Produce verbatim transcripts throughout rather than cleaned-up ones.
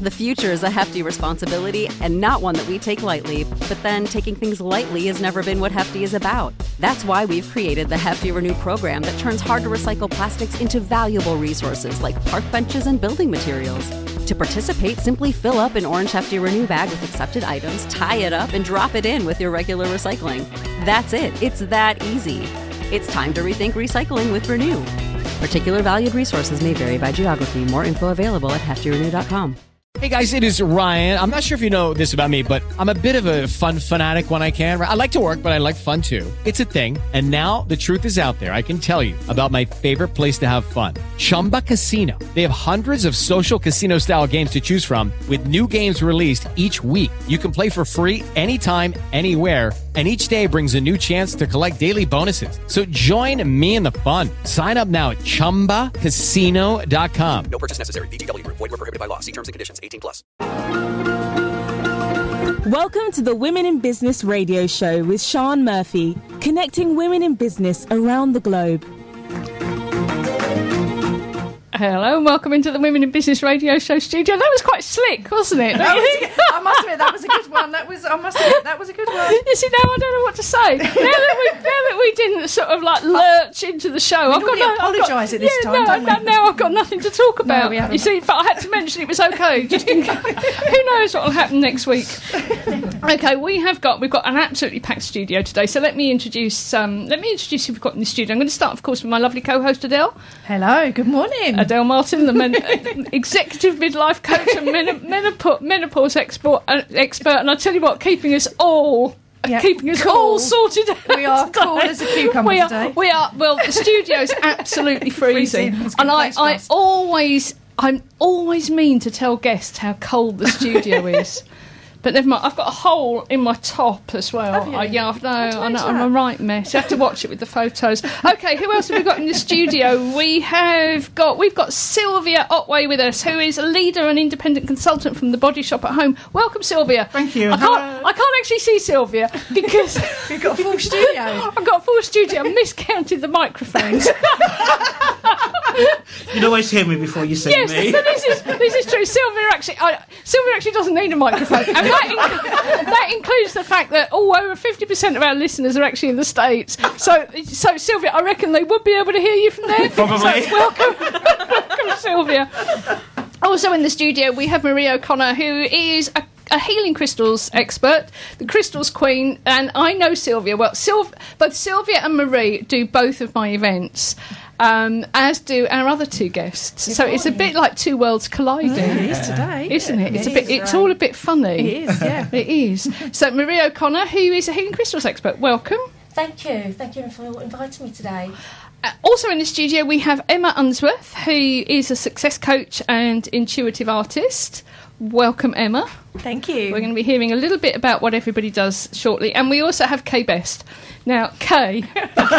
The future is a hefty responsibility and not one that we take lightly, but then taking things lightly has never been what Hefty is about. That's why we've created the Hefty Renew program that turns hard-to-recycle plastics into valuable resources like park benches and building materials. To participate, simply fill up an orange Hefty Renew bag with accepted items, tie it up, and drop it in with your regular recycling. That's it. It's that easy. It's time to rethink recycling with Renew. Particular valued resources may vary by geography. More info available at hefty renew dot com. Hey guys, it is Ryan. I'm not sure if you know this about me, but I'm a bit of a fun fanatic when I can. I like to work, but I like fun too. It's a thing. And now the truth is out there. I can tell you about my favorite place to have fun. Chumba Casino. They have hundreds of social casino style games to choose from with new games released each week. You can play for free anytime, anywhere. And each day brings a new chance to collect daily bonuses. So join me in the fun. Sign up now at chumba casino dot com. No purchase necessary. V G W. Void where prohibited by law. See terms and conditions. eighteen plus. Welcome to the Women in Business radio show with Sean Murphy, connecting women in business around the globe. Hello and welcome into the Women in Business radio show studio. That was quite slick, wasn't it? That was a, I must admit, that was a good one. That was, I must admit, that was a good one. You see, now I don't know what to say. Now that we, now that we didn't sort of like lurch into the show, we I've got no, apologise at this yeah, time, no, don't no, we? now I've got nothing to talk about. No, we haven't. You see, but I had to mention it was okay. Just in, who knows what will happen next week? Okay, we have got we've got an absolutely packed studio today. So let me introduce um, let me introduce who we've got in the studio. I'm going to start, of course, with my lovely co-host Adele. Hello, good morning. Adele Martin, the men, executive midlife coach and men, menop- menopause expert, uh, expert, and I tell you what, keeping us all. Yeah, keeping us cool. all sorted out. We are today. cool as a cucumber we are, today. We are. Well, the studio's absolutely freezing, Freezing. It's a good and I, place for I us. always, I'm always mean to tell guests how cold the studio is. But never mind, I've got a hole in my top as well. Have you? I, yeah, no, What I is know, I'm that? a right mess. You have to watch it with the photos. Okay, who else have we got in the studio? We have got, we've got Sylvia Otway with us, who is a leader and independent consultant from the Body Shop at Home. Welcome, Sylvia. Thank you. I can't, I can't actually see Sylvia because We've got a full studio. I've got a full studio. I miscounted the microphones. You'd always hear me before you see Yes, me. but this is this is true. Sylvia actually, I, Sylvia actually doesn't need a microphone, and that, inc- that includes the fact that oh, over fifty percent of our listeners are actually in the States. So, so Sylvia, I reckon they would be able to hear you from there. Probably. So welcome, welcome, Sylvia. Also in the studio, we have Marie O'Connor, who is a a healing crystals expert, the crystals queen, and I know Sylvia well. Syl- both Sylvia and Marie do both of my events, um, as do our other two guests. So it's a bit like two worlds colliding. It is today, isn't it? It's It a bit. is, It's right. all a bit funny. It is, yeah. It is. So Marie O'Connor, who is a healing crystals expert, welcome. Thank you. Thank you for inviting me today. Uh, also in the studio, we have Emma Unsworth, who is a success coach and intuitive artist. Welcome, Emma. Thank you. We're going to be hearing a little bit about what everybody does shortly. And we also have Kay Best. Now, Kay, we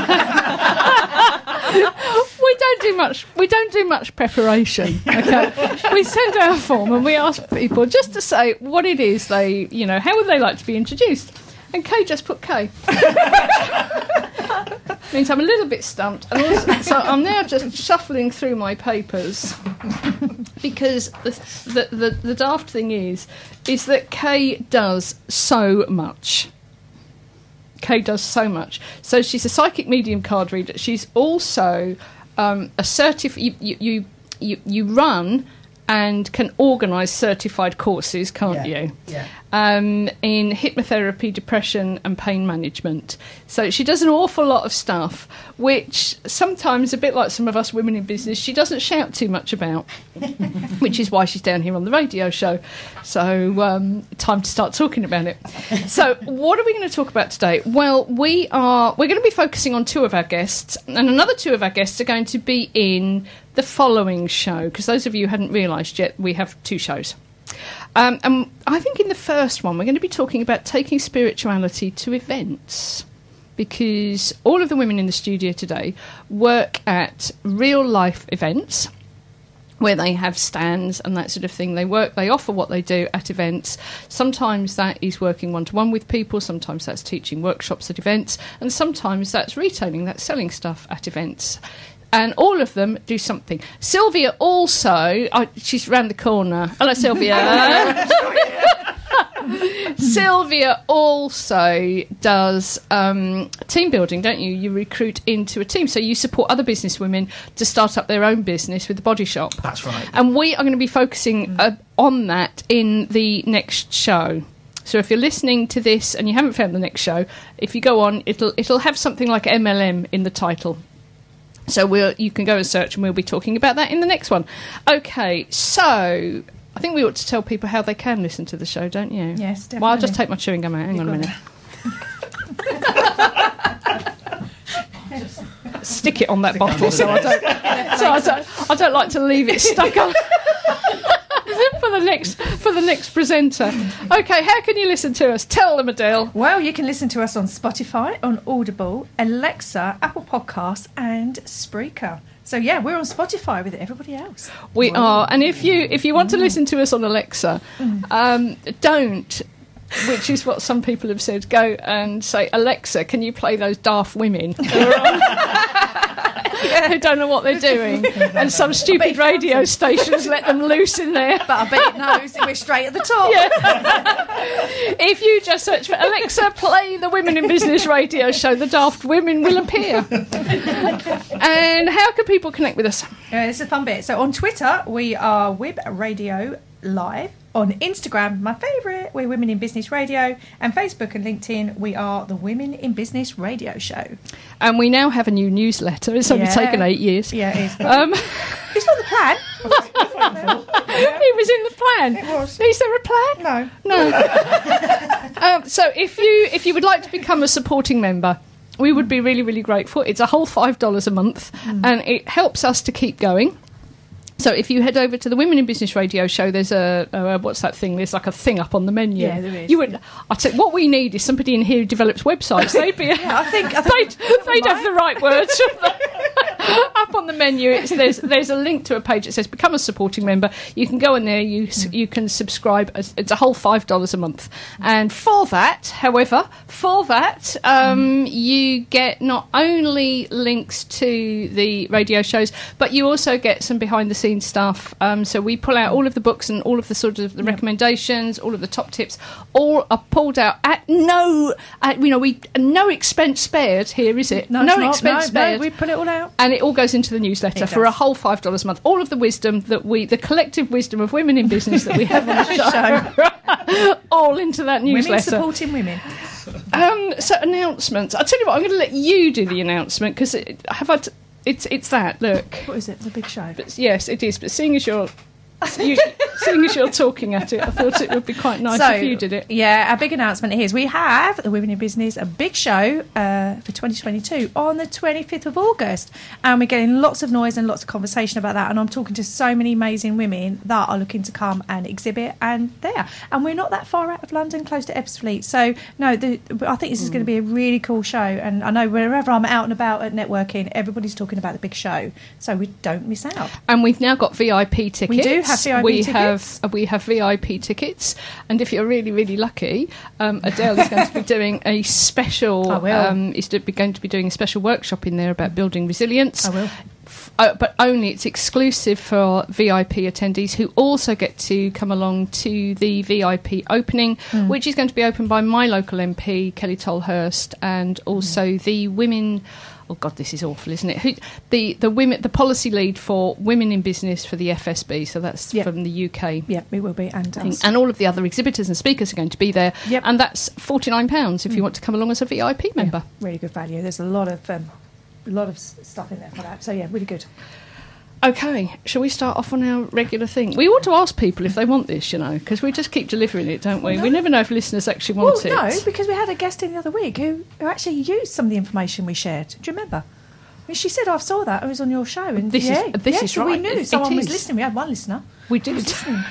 don't do much we don't do much preparation, okay? We send out a form and we ask people just to say what it is they, you know, how would they like to be introduced? And Kay just put Kay. Means I'm a little bit stumped. And also, so I'm now just shuffling through my papers because the, the, the, the daft thing is, is that Kay does so much. Kay does so much. So she's a psychic medium card reader. She's also um, a certif- you, you, you, you run and can organise certified courses, can't Yeah, you? yeah. Um, in hypnotherapy, depression and pain management. So she does an awful lot of stuff, which sometimes, a bit like some of us women in business, she doesn't shout too much about, which is why she's down here on the radio show. So um, time to start talking about it. So what are we going to talk about today? Well, we are, we're going to be focusing on two of our guests, and another two of our guests are going to be in the following show, because those of you who hadn't realised yet, we have two shows. Um, and I think in the first one, we're going to be talking about taking spirituality to events, because all of the women in the studio today work at real life events where they have stands and that sort of thing. They work, they offer what they do at events. Sometimes that is working one-to-one with people, sometimes that's teaching workshops at events, and sometimes that's retailing, that's selling stuff at events. and all of them do something. Sylvia also, oh, she's round the corner. Hello, Sylvia. Sylvia also does um, team building, don't you? You recruit into a team, so you support other businesswomen to start up their own business with the Body Shop. That's right. And we are going to be focusing uh, on that in the next show. So if you're listening to this and you haven't found the next show, if you go on, it'll it'll have something like M L M in the title. So we'll you can go and search, and we'll be talking about that in the next one. Okay, so I think we ought to tell people how they can listen to the show, don't you? Yes, definitely. Well, I'll just take my chewing gum out. Hang on a minute. Stick it on that bottle, so I don't. So I don't. I don't like to leave it stuck on. For the next for the next presenter. Okay, how can you listen to us? Tell them, Adele. Well, you can listen to us on Spotify, on Audible, Alexa, Apple Podcasts, and Spreaker. So yeah, we're on Spotify with everybody else. We are, and if you if you want to listen to us on Alexa, um, don't. Which is what some people have said. Go and say, Alexa, can you play those daft women who are on? Who don't know what they're doing, and some stupid radio stations let them loose in there. But I bet it knows we're straight at the top. Yeah. If you just search for Alexa, play the Women in Business radio show, the daft women will appear. And how can people connect with us? Yeah, it's a fun bit. So on Twitter, we are Wib Radio Live. On Instagram, my favourite, we're Women in Business Radio. And Facebook and LinkedIn, we are the Women in Business Radio Show. And we now have a new newsletter. It's only Yeah. taken eight years. Yeah, it is. Um, It's not the plan. it was in the plan. It was. Is there a plan? No. No. um, so if you if you would like to become a supporting member, we would be really, really grateful. It's a whole five dollars a month, Mm. and it helps us to keep going. So if you head over to the Women in Business Radio show, there's a, a what's that thing? There's like a thing up on the menu. Yeah, there is. You would. I think what we need is somebody in here who develops websites. They'd be. Yeah, I think, I think they'd, they'd have the right words. Up on the menu, it's, there's there's a link to a page that says "Become a supporting member." You can go in there. You s you can subscribe. As, it's a whole five dollars a month, and for that, however, for that, um, you get not only links to the radio shows, but you also get some behind the scenes stuff. Um, so we pull out all of the books and all of the sort of the recommendations, all of the top tips, all are pulled out at no, at, you know, we no expense spared. Here is it? No, it's not. expense No, spared. no, we put it all out. And it all goes into the newsletter It for a does. whole five dollars a month. All of the wisdom that we, the collective wisdom of women in business that we have on the show, all into that Women newsletter. supporting women. Um, so announcements. I'll tell you what. I'm going to let you do the announcement because it, have I? T- it's it's that. Look. What is it? The big show? But yes, it is. But seeing as you're, you, seeing as you're talking at it, I thought it would be quite nice So, if you did it. Yeah, our big announcement here is we have the Women in Business, a big show uh, for twenty twenty-two on the twenty-fifth of August. And we're getting lots of noise and lots of conversation about that. And I'm talking to so many amazing women that are looking to come and exhibit and there. And we're not that far out of London, close to Ebbsfleet. So, no, the, I think this is going to be a really cool show. And I know wherever I'm out and about at networking, everybody's talking about the big show. So we don't miss out. And we've now got V I P tickets. We do have V I P we tickets. Have, we have V I P tickets. And if you're really, really lucky, um, Adele is going to be doing a special... I will. Um, is to be going to be doing a special workshop in there about building resilience. I will. F- Uh, but only it's exclusive for V I P attendees who also get to come along to the V I P opening, Mm. which is going to be opened by my local M P, Kelly Tolhurst, and also Mm. the women... Oh God, this is awful, isn't it? Who, the the women, the policy lead for women in business for the F S B. So that's Yep. from the U K. Yeah, it will be. And thing. us. And all of the other exhibitors and speakers are going to be there. Yep. And that's forty-nine pounds if you Mm. want to come along as a V I P member. Yeah, really good value. There's a lot of um, a lot of s- stuff in there for that. So yeah, really good. Okay, shall we start off on our regular thing? We ought to ask people if they want this, you know, because we just keep delivering it, don't we? No. We never know if listeners actually want Well, it. no, because we had a guest in the other week who, who actually used some of the information we shared. Do you remember? I mean, she said, "I saw that. I was on your show." And This is- yeah, this yeah, is so we right. knew It- it someone was is. listening. We had one listener. We did.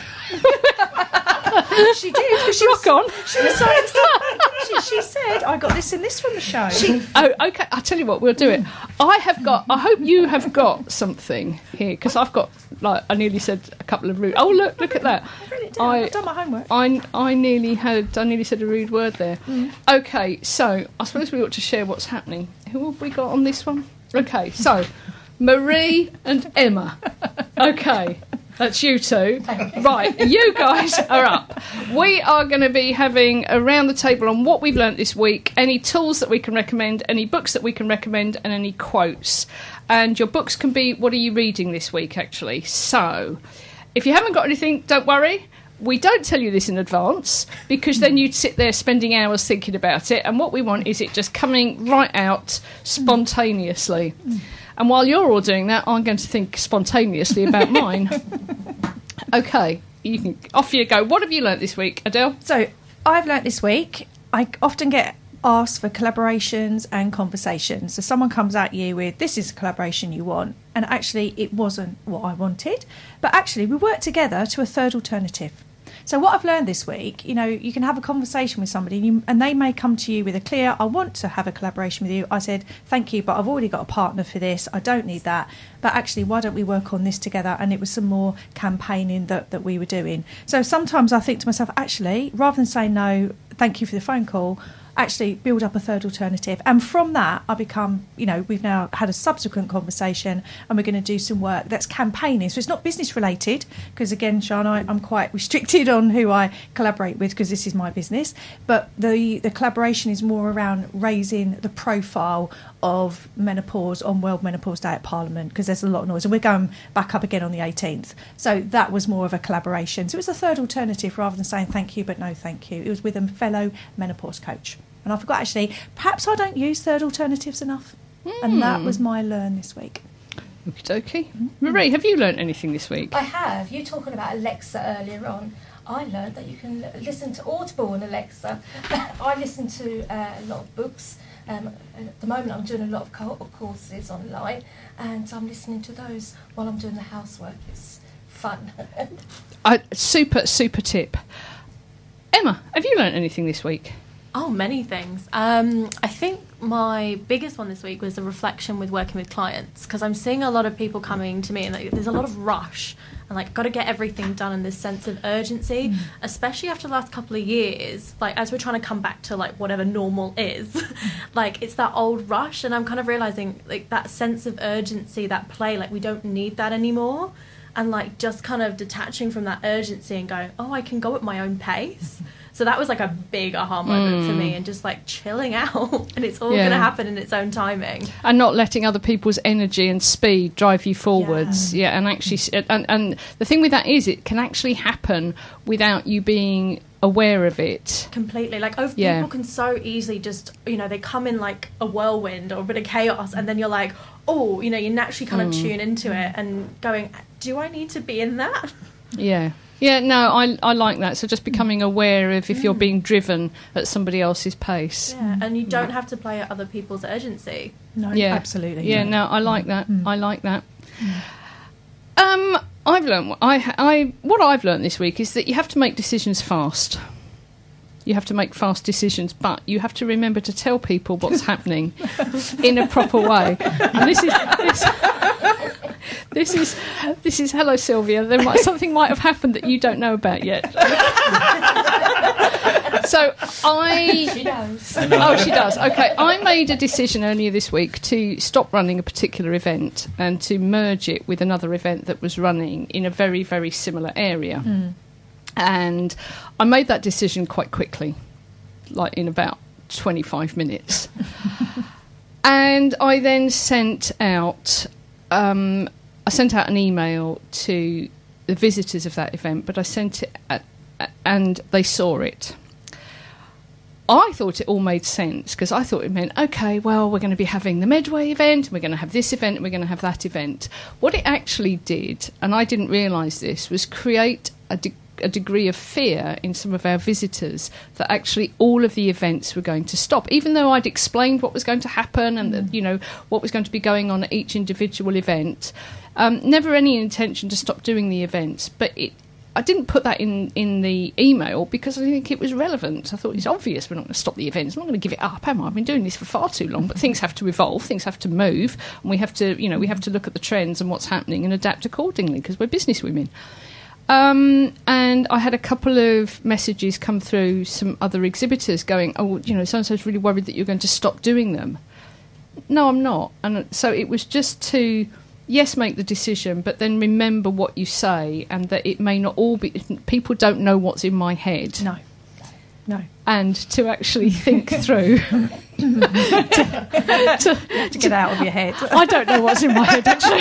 She did. 'cause She Rock was, on. She was so she, she said, "I got this and this from the show." Oh, okay. I'll tell you what, we'll do it. I have got, I hope you have got something here, because I've got, like, I nearly said a couple of rude... Oh, look, look at that. I've written it down. I- I've done my homework. I, I nearly had, I nearly said a rude word there. Mm. Okay, so I suppose we ought to share what's happening. Who have we got on this one? Okay, so Marie and Emma. Okay. That's you two. Right, you guys are up. We are going to be having a round the table on what we've learnt this week, any tools that we can recommend, any books that we can recommend, and any quotes. And your books can be, what are you reading this week, actually? So, if you haven't got anything, don't worry. We don't tell you this in advance, because then you'd sit there spending hours thinking about it, and what we want is it just coming right out spontaneously. And while you're all doing that, I'm going to think spontaneously about mine. Okay, you can off you go. What have you learnt this week, Adele? So I've learnt this week, I often get asked for collaborations and conversations. So someone comes at you with, this is a collaboration you want, and actually it wasn't what I wanted. But actually we worked together to a third alternative. So what I've learned this week, you know, you can have a conversation with somebody and, you, and they may come to you with a clear, I want to have a collaboration with you. I said, thank you, but I've already got a partner for this. I don't need that. But actually, why don't we work on this together? And it was some more campaigning that, that we were doing. So sometimes I think to myself, actually, rather than saying no, thank you for the phone call, actually build up a third alternative. And from that, I become, you know, we've now had a subsequent conversation and we're going to do some work that's campaigning. So it's not business related, because again, Sian, I, I'm quite restricted on who I collaborate with because this is my business. But the, the collaboration is more around raising the profile of menopause on World Menopause Day at Parliament, because there's a lot of noise. And we're going back up again on the eighteenth. So that was more of a collaboration. So it was a third alternative rather than saying thank you, but no thank you. It was with a fellow menopause coach. And I forgot, actually, perhaps I don't use third alternatives enough. Mm. And that was my learn this week. Okie dokie. Mm-hmm. Marie, have you learnt anything this week? I have. You talking about Alexa earlier on. I learned that you can listen to Audible on Alexa. I listen to uh, a lot of books. Um, at the moment, I'm doing a lot of co- courses online, and I'm listening to those while I'm doing the housework. It's fun. uh, super, super tip. Emma, have you learnt anything this week? Oh, many things. Um, I think my biggest one this week was the reflection with working with clients, because I'm seeing a lot of people coming to me and like, there's a lot of rush and like got to get everything done and this sense of urgency, mm. especially after the last couple of years, like as we're trying to come back to like whatever normal is, like it's that old rush, and I'm kind of realising like that sense of urgency, that play, like we don't need that anymore, and like just kind of detaching from that urgency and going, oh, I can go at my own pace. So that was like a big aha moment mm. for me, and just like chilling out, and it's all yeah. going to happen in its own timing. And not letting other people's energy and speed drive you forwards. Yeah, yeah and actually, and, and the thing with that is it can actually happen without you being aware of it. Completely. Like, oh, yeah. people can so easily just, you know, they come in like a whirlwind or a bit of chaos, and then you're like, oh, you know, you naturally kind of mm. tune into it and going, do I need to be in that? Yeah. Yeah, no, I I like that. So just becoming aware of if you're being driven at somebody else's pace. Yeah, and you don't have to play at other people's urgency. No, yeah. absolutely. Yeah, no, I like that. Mm. I like that. Um, I've learned I I what I've learned this week is that you have to make decisions fast. You have to make fast decisions, but you have to remember to tell people what's happening in a proper way. And this is this, this is this is hello Sylvia. There might something might have happened that you don't know about yet. So I She knows. Oh, she does. Okay, I made a decision earlier this week to stop running a particular event and to merge it with another event that was running in a very, very similar area. Mm. And I made that decision quite quickly, like in about twenty-five minutes. And I then sent out, um, I sent out an email to the visitors of that event, but I sent it, at, and they saw it. I thought it all made sense, because I thought it meant, OK, well, we're going to be having the Medway event, and we're going to have this event, and we're going to have that event. What it actually did, and I didn't realise this, was create a de- a degree of fear in some of our visitors that actually all of the events were going to stop, even though I'd explained what was going to happen and mm. that, you know, what was going to be going on at each individual event. Um, never any intention to stop doing the events, but it, I didn't put that in, in the email because I think it was relevant. I thought it's obvious we're not going to stop the events. I'm not going to give it up, am I? I've been doing this for far too long, but things have to evolve, things have to move, and we have to, you know, we have to look at the trends and what's happening and adapt accordingly, because we're business women. Um, and I had a couple of messages come through, some other exhibitors going, oh, you know, so-and-so's really worried that you're going to stop doing them. No, I'm not. And so it was just to yes, make the decision, but then remember what you say, and that it may not all be. People don't know what's in my head. No, no. And to actually think through, to, to, to get out of your head. I don't know what's in my head actually.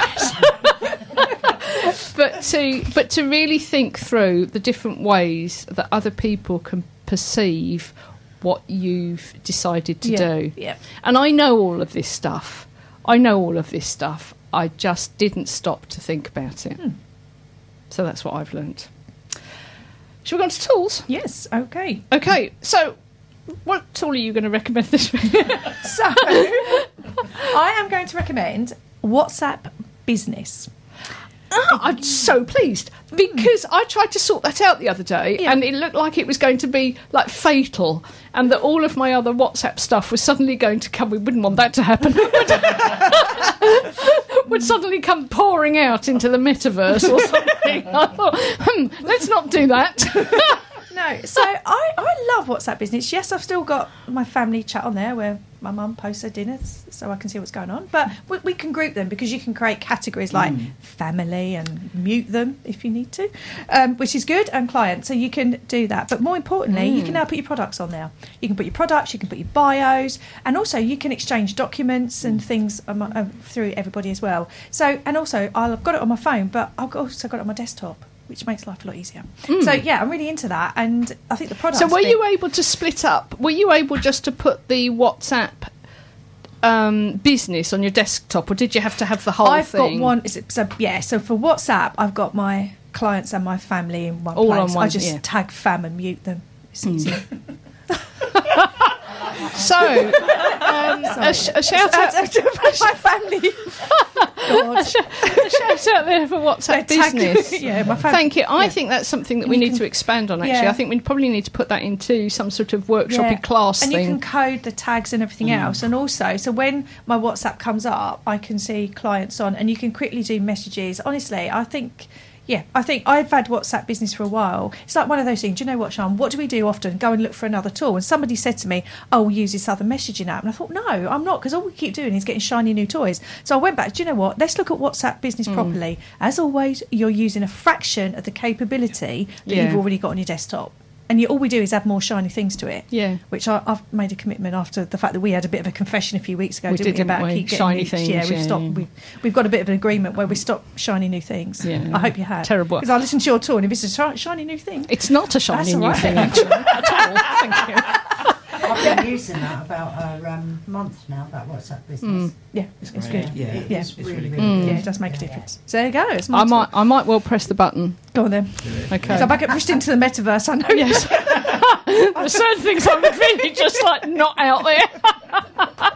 but to but to really think through the different ways that other people can perceive what you've decided to Yeah, do. yeah. And I know all of this stuff. I know all of this stuff. I just didn't stop to think about it. Hmm. So that's what I've learnt. Shall we go on to tools? Yes, okay. Okay, so what tool are you going to recommend this week? So, I am going to recommend WhatsApp Business. Oh, I'm so pleased because I tried to sort that out the other day, Yeah. and it looked like it was going to be like fatal, and that all of my other WhatsApp stuff was suddenly going to come. We wouldn't want that to happen. Would suddenly come pouring out into the metaverse or something. I thought, hmm, let's not do that. No, so I, I love WhatsApp Business. Yes, I've still got my family chat on there where my mum posts her dinners so I can see what's going on. But we, we can group them because you can create categories like family and mute them if you need to, um, which is good, and client. So you can do that. But more importantly, you can now put your products on there. You can put your products, you can put your bios, and also you can exchange documents and things um, uh, through everybody as well. So, and also I've got it on my phone, but I've also got it on my desktop, which makes life a lot easier. Mm. So, yeah, I'm really into that, and I think the product... So were you able to split up? Were you able just to put the WhatsApp um, business on your desktop, or did you have to have the whole I've thing? I've got one... Is it, so, yeah, so for WhatsApp, I've got my clients and my family in one All place. on one, I just yeah. tag fam and mute them. It's easy. So, um, a, sh- a shout out to my family. a, sh- a shout out there for WhatsApp Tag- business. yeah, my fam- Thank you. I yeah. think that's something that And we you need can- to expand on. Actually, Yeah. I think we probably need to put that into some sort of workshopy Yeah. class and thing. you can code the tags and everything else, and also so when my WhatsApp comes up I can see clients on, and you can quickly do messages. Honestly, I think yeah I think I've had WhatsApp Business for a while. It's like one of those things, do you know what, Sean, what do we do often? Go and look for another tool. And somebody said to me, oh, we'll use this other messaging app, and I thought, no, I'm not, because all we keep doing is getting shiny new toys. So I went back, do you know what, let's look at WhatsApp Business Mm. properly. As always, you're using a fraction of the capability that Yeah. you've already got on your desktop. And you, all we do is add more shiny things to it. Yeah. Which I, I've made a commitment after the fact that we had a bit of a confession a few weeks ago, We didn't did, we, about didn't we? keep getting Shiny reached. things, Yeah, we've yeah, stopped. yeah. We've, we've got a bit of an agreement where we stop shiny new things. Yeah. I hope you have. Terrible. Because I listened to your tour, and if it's a shi- shiny new thing, It's not a shiny That's all new right. thing, actually, at all. Thank you. I've been using that about a um, month now, that WhatsApp business. yeah, it's, it's good. Yeah, Yeah. it's, It's really, really really Mm. good. Yeah, it does make a difference. So there you go. It's my I might, tool. I might well press the button. Go on then. Okay. So if I get pushed into the metaverse, I know. Yes. There's certain things I'm really just like not out there.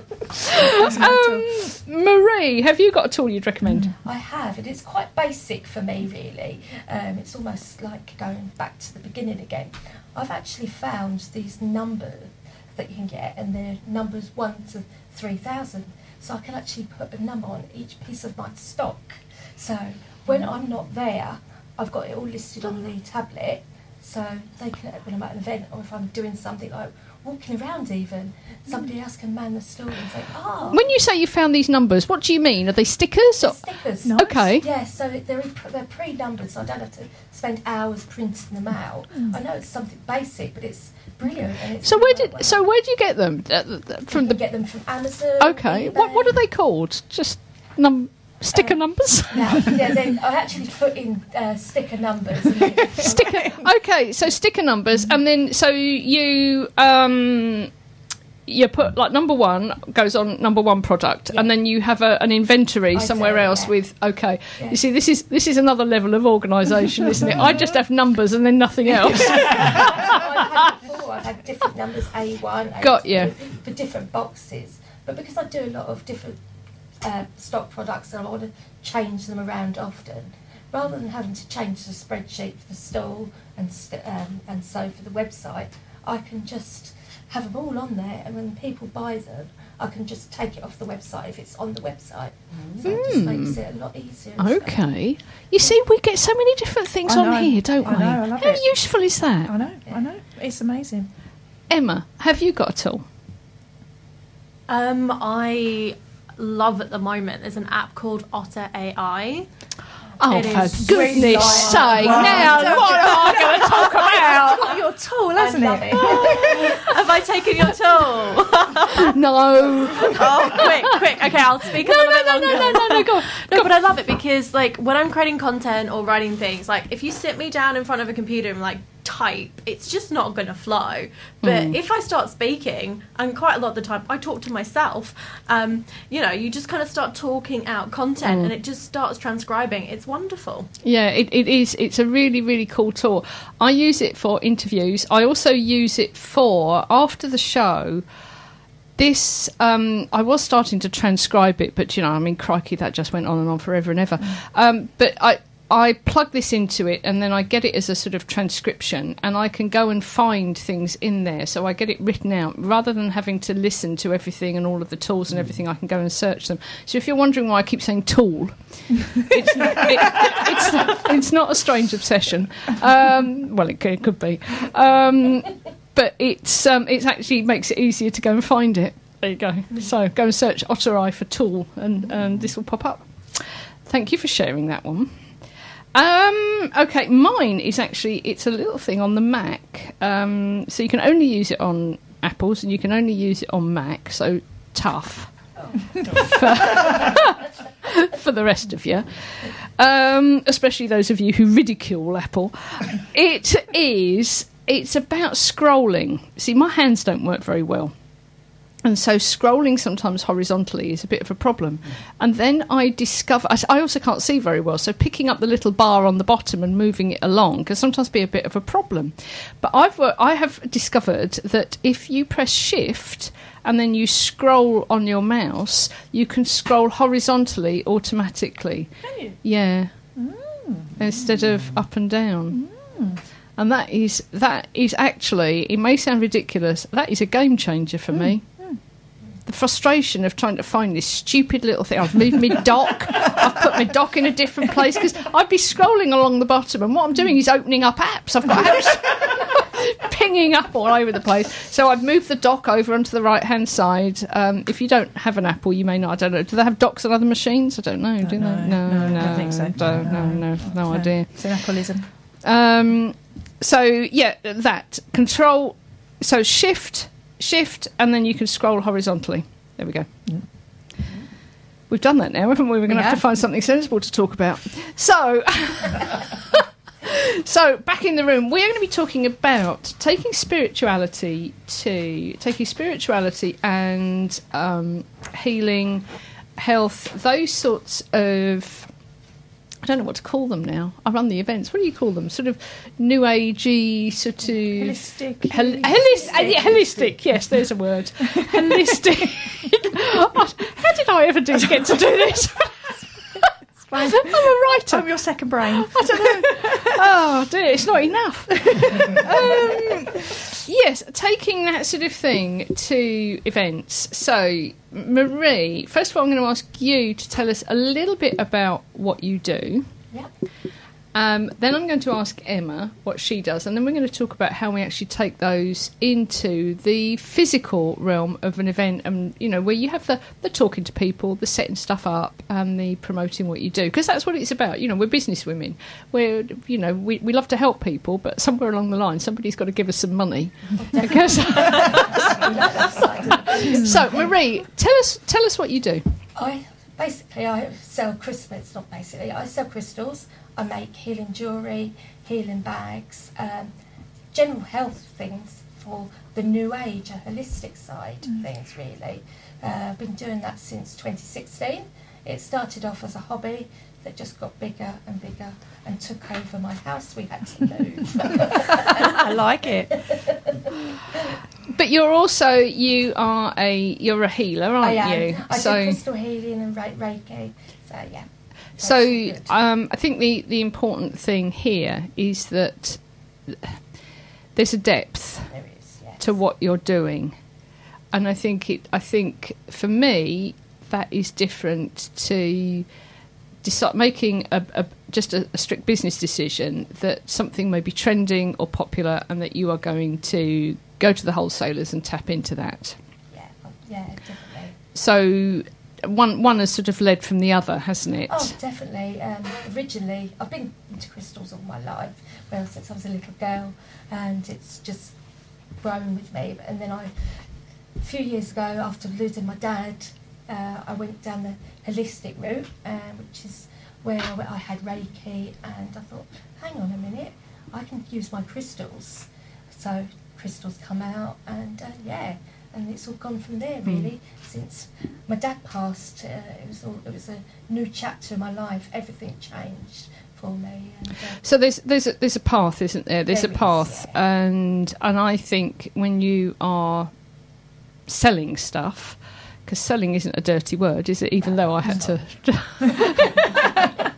um, Marie, have you got a tool you'd recommend? I have, and it's quite basic for me, really. Um, it's almost like going back to the beginning again. I've actually found these numbers that you can get, and they're numbers one to three thousand. So I can actually put a number on each piece of my stock. So when I'm not there, I've got it all listed on the tablet. So they can, when I'm at an event, or if I'm doing something like walking around even, somebody else can man the store and say, ah. When you say you found these numbers, what do you mean? Are they stickers? Or? Stickers. Nice. Okay. Yeah, so they're, they're pre-numbered, so I don't have to spend hours printing them out. I know it's something basic, but it's brilliant. And it's So where really did well. so where do you get them? Uh, th- th- You From can the get them from Amazon. okay. What what are they called? Just num sticker Uh, numbers. Now, yeah, then I actually put in uh, sticker numbers. And then, Sticker. Okay, so sticker numbers, and then so you um you put like number one goes on number one product, Yeah. and then you have a, an inventory I somewhere do, else yeah. with okay. Yeah. You see, this is this is another level of organisation, isn't it? I just have numbers and then nothing else. I've had before, I've had different numbers, A one, A two, Got you. for different boxes. But because I do a lot of different uh, stock products and I want to change them around often, rather than having to change the spreadsheet for the store and st- um, and so for the website, I can just have them all on there, and when people buy them, I can just take it off the website if it's on the website. So it just makes it a lot easier. and stuff. Okay. You see, we get so many different things I on know. here, don't I we? know, I love How it. useful is that? I know, I know. It's amazing. Emma, have you got a tool? Um, I love at the moment, there's an app called Otter A I. Oh, It for is goodness really sake! like- Now, what am I going to talk about? It's got your tool, hasn't love it? it. Have I taken your tool? No. Oh, quick, quick. Okay, I'll speak a No, little no, bit no, longer. no, no, no, no, go on. No, but I love it because, like, when I'm creating content or writing things, like, if you sit me down in front of a computer and, like, type, it's just not going to flow. But Mm. if I start speaking, and quite a lot of the time I talk to myself, um, you know, you just kind of start talking out content Mm. and it just starts transcribing. It's wonderful. Yeah, it, it is. It's a really, really cool tool. I use it for interviews. I also use it for, after the show, this, um, I was starting to transcribe it, but, you know, I mean, crikey, that just went on and on forever and ever. Um, but I... I plug this into it and then I get it as a sort of transcription and I can go and find things in there. So I get it written out rather than having to listen to everything and all of the tools and everything. I can go and search them. So if you're wondering why I keep saying tool, it's, not, it, it's, it's not a strange obsession. Um, well, it could, it could be. Um, but it's um, it actually makes it easier to go and find it. There you go. So go and search Otter Eye for tool and, and this will pop up. Thank you for sharing that one. Um, okay, mine is actually, it's a little thing on the Mac. Um, so you can only use it on Apples and you can only use it on Mac, so tough. for, for the rest of you. Um, especially those of you who ridicule Apple. It is, it's about scrolling. See, my hands don't work very well. And so scrolling sometimes horizontally is a bit of a problem. And then I discover... I, I also can't see very well, so picking up the little bar on the bottom and moving it along can sometimes be a bit of a problem. But I've wor- I have discovered that if you press Shift and then you scroll on your mouse, you can scroll horizontally automatically. Can you? Yeah. Mm. Instead of up and down. Mm. And that is that is actually, it may sound ridiculous, that is a game changer for mm. me. The frustration of trying to find this stupid little thing. I've moved my dock. I've put my dock in a different place because I'd be scrolling along the bottom and what I'm doing is opening up apps. I've got apps pinging up all over the place. So I've moved the dock over onto the right-hand side. Um, if you don't have an Apple, you may not. I don't know. Do they have docks on other machines? I don't know. Don't do know. they? No, No, no. I don't think so. Don't, no, no, no, no idea. It's an Appleism. Um, so, yeah, that. Control. So Shift... Shift, and then you can scroll horizontally. There we go. Mm. We've done that now, haven't we? We're going to we have have. to find something sensible to talk about. So, so back in the room, we're going to be talking about taking spirituality to taking spirituality and um, healing, health, those sorts of. I don't know what to call them now. I run the events. What do you call them? Sort of new agey, sort of Holistic. Hel- holistic. Uh, yeah, holistic. Yes, there's a word. Holistic. How did I ever do to get to do this? I'm a writer. I'm your second brain. I don't know. Oh dear, it's not enough. um, yes, taking that sort of thing to events. So, Marie, first of all, I'm going to ask you to tell us a little bit about what you do. Yeah. Um, then I'm going to ask Emma what she does, and then we're going to talk about how we actually take those into the physical realm of an event, and you know, where you have the, the talking to people, the setting stuff up, and the promoting what you do, because that's what it's about. You know, we're business women. We're, you know, we, we love to help people, but somewhere along the line, somebody's got to give us some money. Because so, Marie, tell us tell us what you do. I basically I sell crystals. It's not basically. I sell crystals. I make healing jewellery, healing bags, um, general health things for the new age, a holistic side of things, really. Uh, I've been doing that since twenty sixteen. It started off as a hobby that just got bigger and bigger and took over my house. We had to move. I like it. But you're also, you are a, you're a healer, aren't I am. you? I so, do crystal healing and re- Reiki. So, yeah. So Good. um, I think the, the important thing here is that there's a depth There is, yes. to what you're doing, and I think it. I think for me that is different to decide, making a, a just a, a strict business decision that something may be trending or popular, and that you are going to go to the wholesalers and tap into that. Yeah, yeah, definitely. So one one has sort of led from the other, hasn't it? Oh, definitely. Um, originally, I've been into crystals all my life, well, since I was a little girl, and it's just grown with me. And then I, a few years ago, after losing my dad, uh, I went down the holistic route, uh, which is where I, I had Reiki, and I thought, hang on a minute, I can use my crystals. So crystals come out, and uh, yeah, and it's all gone from there really. Mm. Since my dad passed, uh, it was all, it was a new chapter in my life. Everything changed for me. And, uh, so there's there's a, there's a path, isn't there? There's there a path, is, yeah. and and I think when you are selling stuff, because selling isn't a dirty word, is it? Even no, though I had to.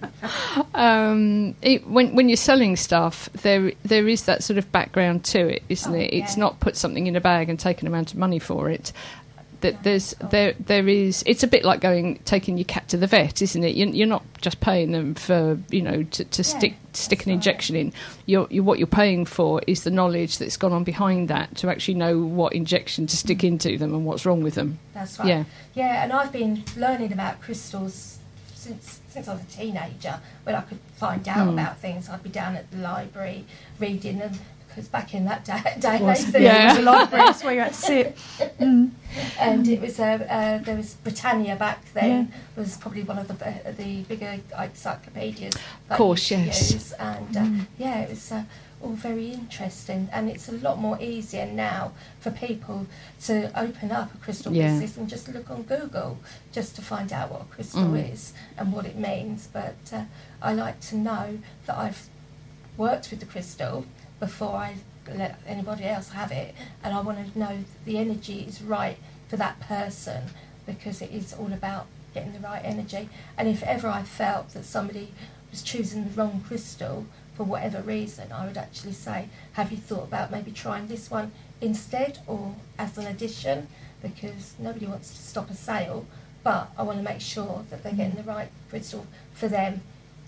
Um, it, when when you're selling stuff, there there is that sort of background to it, isn't oh, it? Yeah. It's not put something in a bag and take an amount of money for it. That there's there there is. It's a bit like going taking your cat to the vet, isn't it? You're, you're not just paying them for you know to, to yeah, stick stick an right. injection in. You're, you're what you're paying for is the knowledge that's gone on behind that to actually know what injection to stick mm. into them and what's wrong with them. That's right. Yeah, yeah. And I've been learning about crystals since. Since I was a teenager, when I could find out mm. about things, I'd be down at the library reading them, because back in that day, day was, there yeah. was a library. That's where you had to sit. Mm. And it was uh, uh, there was Britannia back then, yeah. was probably one of the uh, the bigger encyclopedias. Of course, yes. Use. And uh, mm. yeah, it was. Uh, all very interesting, and it's a lot more easier now for people to open up a crystal yeah. business and just look on Google just to find out what a crystal mm. is and what it means. But uh, I like to know that I've worked with the crystal before I let anybody else have it, and I want to know that the energy is right for that person, because it is all about getting the right energy. And if ever I felt that somebody was choosing the wrong crystal for whatever reason, I would actually say, have you thought about maybe trying this one instead or as an addition? Because nobody wants to stop a sale, but I want to make sure that they're getting the right crystal for them.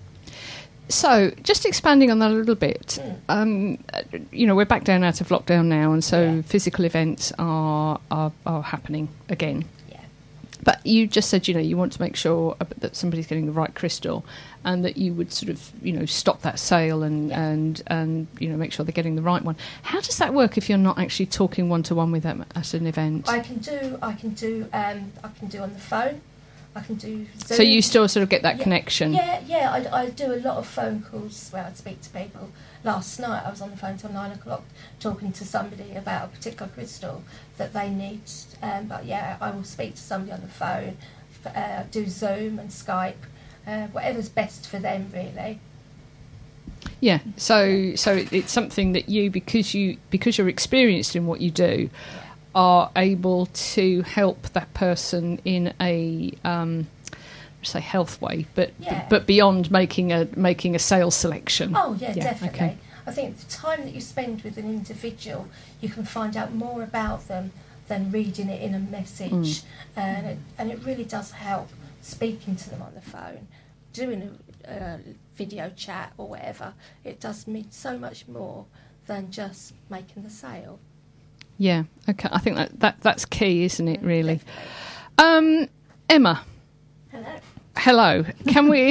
So, just expanding on that a little bit, mm. um, you know, we're back down out of lockdown now, and so yeah. physical events are, are are happening again. Yeah. But you just said, you know, you want to make sure that somebody's getting the right crystal, and that you would sort of, you know, stop that sale and, yeah. and, and you know, make sure they're getting the right one. How does that work if you're not actually talking one-to-one with them at an event? I can do, I can do, um, I can do on the phone. I can do Zoom. So you still sort of get that yeah, connection? Yeah, yeah. I, I do a lot of phone calls where I speak to people. Last night I was on the phone till nine o'clock talking to somebody about a particular crystal that they need. Um, but yeah, I will speak to somebody on the phone, uh, do Zoom and Skype, uh, whatever's best for them, really. Yeah. So so it's something that you, because you because you're experienced in what you do, yeah. are able to help that person in a um, say health way, but yeah. but beyond making a making a sales selection. Oh yeah, yeah definitely. okay. I think the time that you spend with an individual, you can find out more about them than reading it in a message, mm. and it, and it really does help speaking to them on the phone, doing a uh, video chat or whatever. It does mean so much more than just making the sale. Yeah, okay. I think that, that that's key, isn't it, really? Definitely. Um, Emma. Hello. Hello. Can we...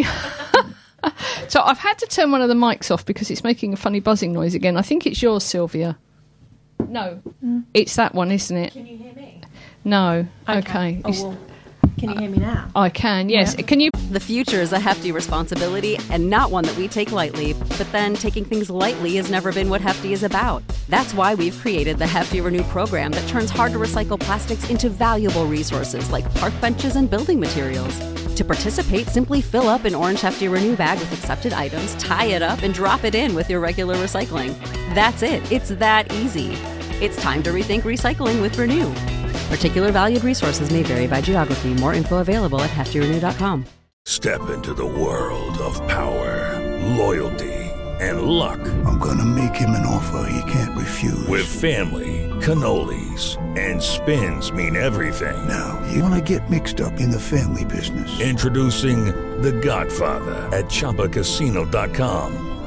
So I've had to turn one of the mics off because it's making a funny buzzing noise again. I think it's yours, Sylvia. No. Mm. It's that one, isn't it? Can you hear me? No. Okay. okay. Oh, well, can you hear me now? I can, yes. Yeah. Can you... The future is a hefty responsibility and not one that we take lightly. But then taking things lightly has never been what Hefty is about. That's why we've created the Hefty Renew program that turns hard-to-recycle plastics into valuable resources like park benches and building materials. To participate, simply fill up an orange Hefty Renew bag with accepted items, tie it up, and drop it in with your regular recycling. That's it. It's that easy. It's time to rethink recycling with Renew. Particular valued resources may vary by geography. More info available at hefty renew dot com. Step into the world of power, loyalty, and luck. I'm gonna make him an offer he can't refuse. With family, cannolis, and spins mean everything. Now, you wanna get mixed up in the family business. Introducing The Godfather at Chumba Casino dot com.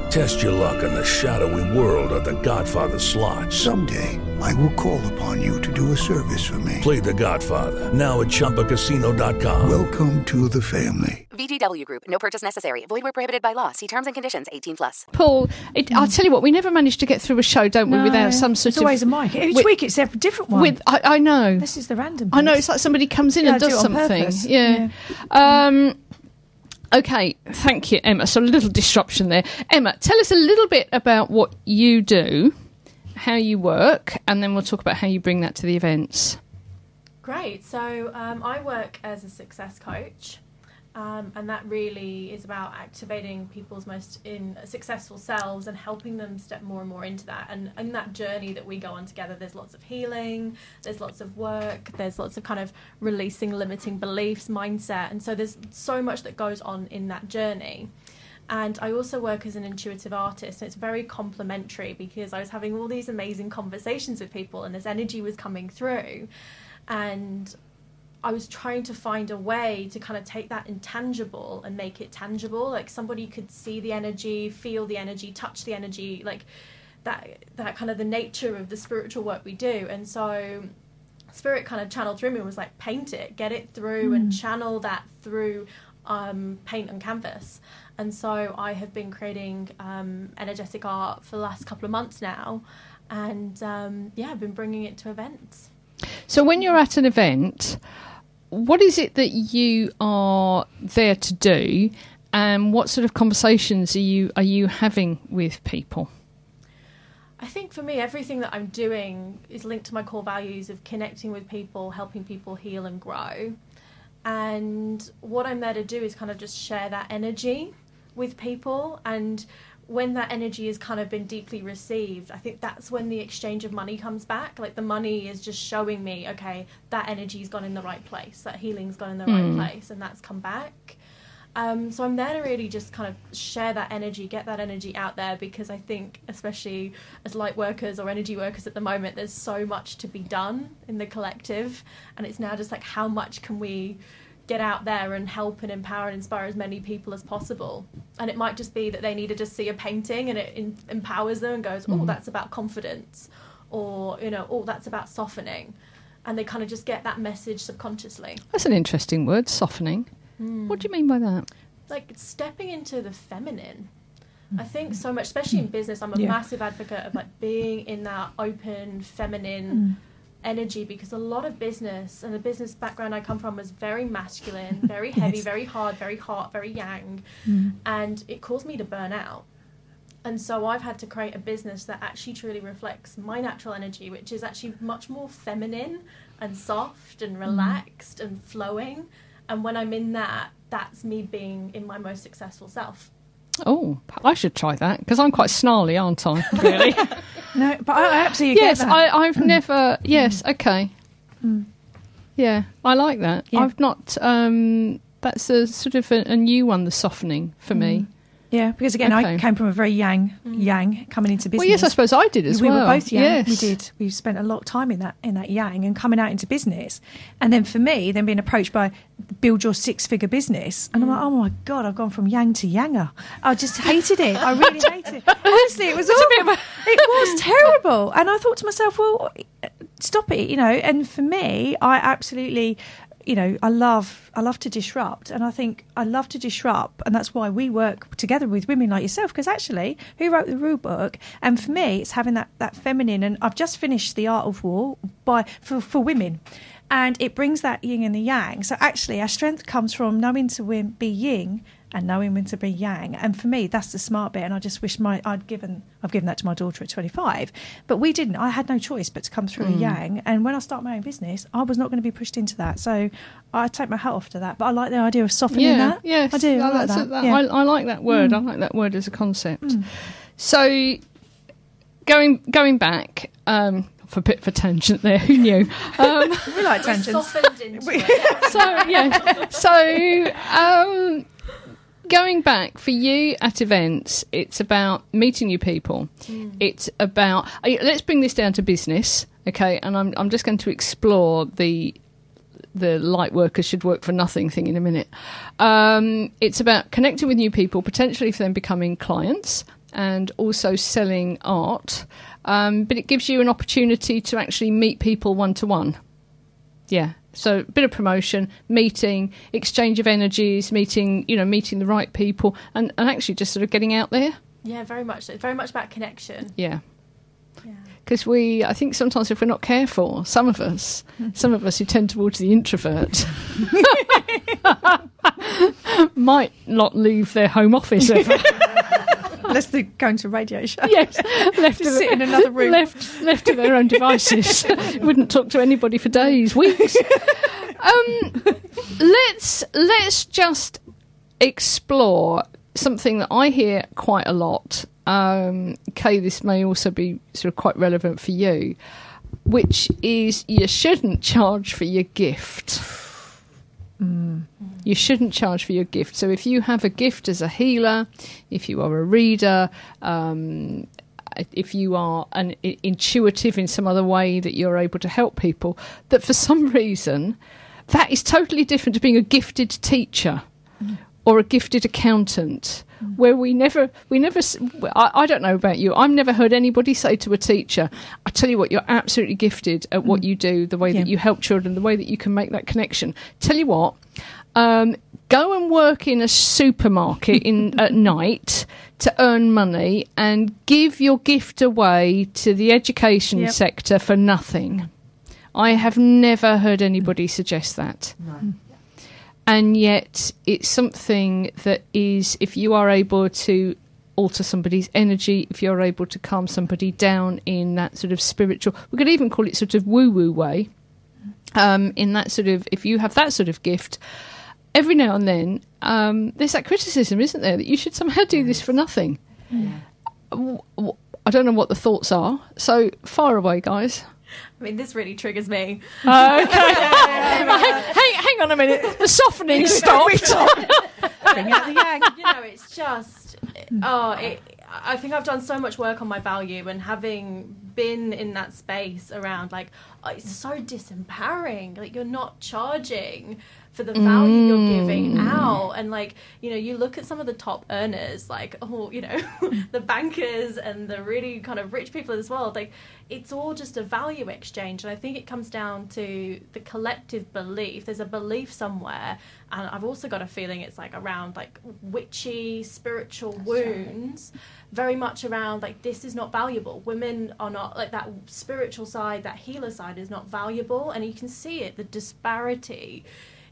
Test your luck in the shadowy world of The Godfather slot. Someday, I will call upon you to do a service for me. Play The Godfather, now at Chumba Casino dot com. Welcome to the family. V G W Group. No purchase necessary. Void where prohibited by law. See terms and conditions. eighteen plus. Paul, it, I'll tell you what, we never manage to get through a show, don't we, No, without some sort it's of... always a mic. Each with- week it's a different one. With, I, I know. This is the random I know, bit. it's like somebody comes in Yeah, and I do does it on something. purpose. Yeah. Um, okay, thank you, Emma. So a little disruption there. Emma, tell us a little bit about what you do, how you work, and then we'll talk about how you bring that to the events. Great. So um, I work as a success coach, um, and that really is about activating people's most in successful selves and helping them step more and more into that. And in that journey that we go on together, there's lots of healing, there's lots of work, there's lots of kind of releasing limiting beliefs, mindset, and so there's so much that goes on in that journey. And I also work as an intuitive artist, and it's very complementary because I was having all these amazing conversations with people and this energy was coming through, and I was trying to find a way to kind of take that intangible and make it tangible. Like somebody could see the energy, feel the energy, touch the energy, like that that kind of the nature of the spiritual work we do. And so Spirit kind of channeled through me and was like, paint it, get it through, mm. and channel that through um, paint on canvas. And so I have been creating um, energetic art for the last couple of months now. And um, yeah, I've been bringing it to events. So when you're at an event, what is it that you are there to do, and what sort of conversations are you are you having with people? I think for me, everything that I'm doing is linked to my core values of connecting with people, helping people heal and grow. And what I'm there to do is kind of just share that energy with people. And when that energy has kind of been deeply received, I think that's when the exchange of money comes back. Like the money is just showing me, okay, that energy's gone in the right place, that healing's gone in the Mm. right place, and that's come back. Um, so I'm there to really just kind of share that energy, get that energy out there, because I think, especially as light workers or energy workers at the moment, there's so much to be done in the collective, and it's now just like, how much can we get out there and help and empower and inspire as many people as possible. And it might just be that they need to just see a painting and it in- empowers them and goes, oh, Mhm. that's about confidence, or, you know, oh, that's about softening. And they kind of just get that message subconsciously. That's an interesting word, softening. Mm. What do you mean by that? Like stepping into the feminine. I think so much, especially in business, I'm a Yeah. massive advocate of like being in that open, feminine energy, because a lot of business, and the business background I come from was very masculine, very heavy, Yes. very hard, very hot, very yang, Mm. and it caused me to burn out. And so I've had to create a business that actually truly reflects my natural energy, which is actually much more feminine and soft and relaxed and flowing. And when I'm in that, that's me being in my most successful self. Oh, I should try that, because I'm quite snarly, aren't I? Really? No, but I, I absolutely yes, get that. I, I've never... Yes, okay. Mm. Yeah, I like that. Yeah. I've not... Um, that's a sort of a, a new one, the softening, for me. Yeah, because again, I Okay. came from a very yang, yang coming into business. Well, yes, I suppose I did as we well. were both yang. Yes. We did. We spent a lot of time in that in that yang and coming out into business. And then for me, then being approached by build your six figure business, and I'm like, oh my god, I've gone from yang to yanger. I just hated it. I really hated it. Honestly, it was awful. It was terrible. And I thought to myself, well, stop it, you know. And for me, I absolutely. You know, I love I love to disrupt, and I think I love to disrupt, and that's why we work together with women like yourself, because actually, who wrote the rule book? And for me, it's having that, that feminine, and I've just finished The Art of War by for, for women, and it brings that yin and the yang. So actually, our strength comes from knowing to win, be yin and knowing when to be yang. And for me, that's the smart bit. And I just wish my I'd given I've given that to my daughter at twenty-five, but we didn't. I had no choice but to come through Mm. a yang. And when I start my own business, I was not going to be pushed into that. So I take my hat off to that. But I like the idea of softening Yeah, that. yes. I do. I No, like that's that. a- that- Yeah. I, I like that word. Mm. I like that word as a concept. Mm. So, going going back um, for a bit for tangent there. Who knew? Um, we like We're tangents. softened into it. so yeah. So um, going back for you at events, it's about meeting new people. Mm. It's about uh, let's bring this down to business, okay? And I'm I'm just going to explore the the light workers should work for nothing thing in a minute. Um, it's about connecting with new people, potentially for them becoming clients, and also selling art. Um, but it gives you an opportunity to actually meet people one-to-one. Yeah. So a bit of promotion, meeting, exchange of energies, meeting, you know, meeting the right people, and, and actually just sort of getting out there. Yeah, very much so. It's very much about connection. Yeah. Because we, I think sometimes if we're not careful, some of us, some of us who tend towards the introvert, might not leave their home office ever. Unless they're going to a radio show. Yes, left Just to sit in another room. Left, left to their own devices. Wouldn't talk to anybody for days, weeks. Um, let's let's just explore something that I hear quite a lot. Um, Kay, this may also be sort of quite relevant for you, which is you shouldn't charge for your gift. Mm. You shouldn't charge for your gift. So if you have a gift as a healer, if you are a reader, um, if you are an intuitive in some other way that you're able to help people, that for some reason that is totally different to being a gifted teacher mm. or a gifted accountant. Where we never, we never, I, I don't know about you, I've never heard anybody say to a teacher, I tell you what, you're absolutely gifted at what you do, the way yeah. that you help children, the way that you can make that connection. Tell you what, um, go and work in a supermarket in at night to earn money and give your gift away to the education yep. sector for nothing. I have never heard anybody suggest that. No. And yet it's something that is, if you are able to alter somebody's energy, if you're able to calm somebody down in that sort of spiritual, we could even call it sort of woo-woo way, um, in that sort of, if you have that sort of gift, every now and then um, there's that criticism, isn't there, that you should somehow do this for nothing. Yeah. I don't know what the thoughts are, so fire away, guys. I mean, this really triggers me. Uh, okay. yeah, yeah, yeah. Hang, hang on a minute. The softening stopped. Bring out the yang. You know, it's just, oh, it, I think I've done so much work on my value, and having been in that space around, like, oh, it's so disempowering. Like, you're not charging for the value mm. you're giving out. And, like, you know, you look at some of the top earners, like, oh, you know, the bankers and the really kind of rich people as well. Like, it's all just a value exchange. And I think it comes down to the collective belief. There's a belief somewhere. And I've also got a feeling it's, like, around, like, witchy spiritual That's wounds. Right. Very much around, like, this is not valuable. Women are not, like, that spiritual side, that healer side is not valuable. And you can see it, the disparity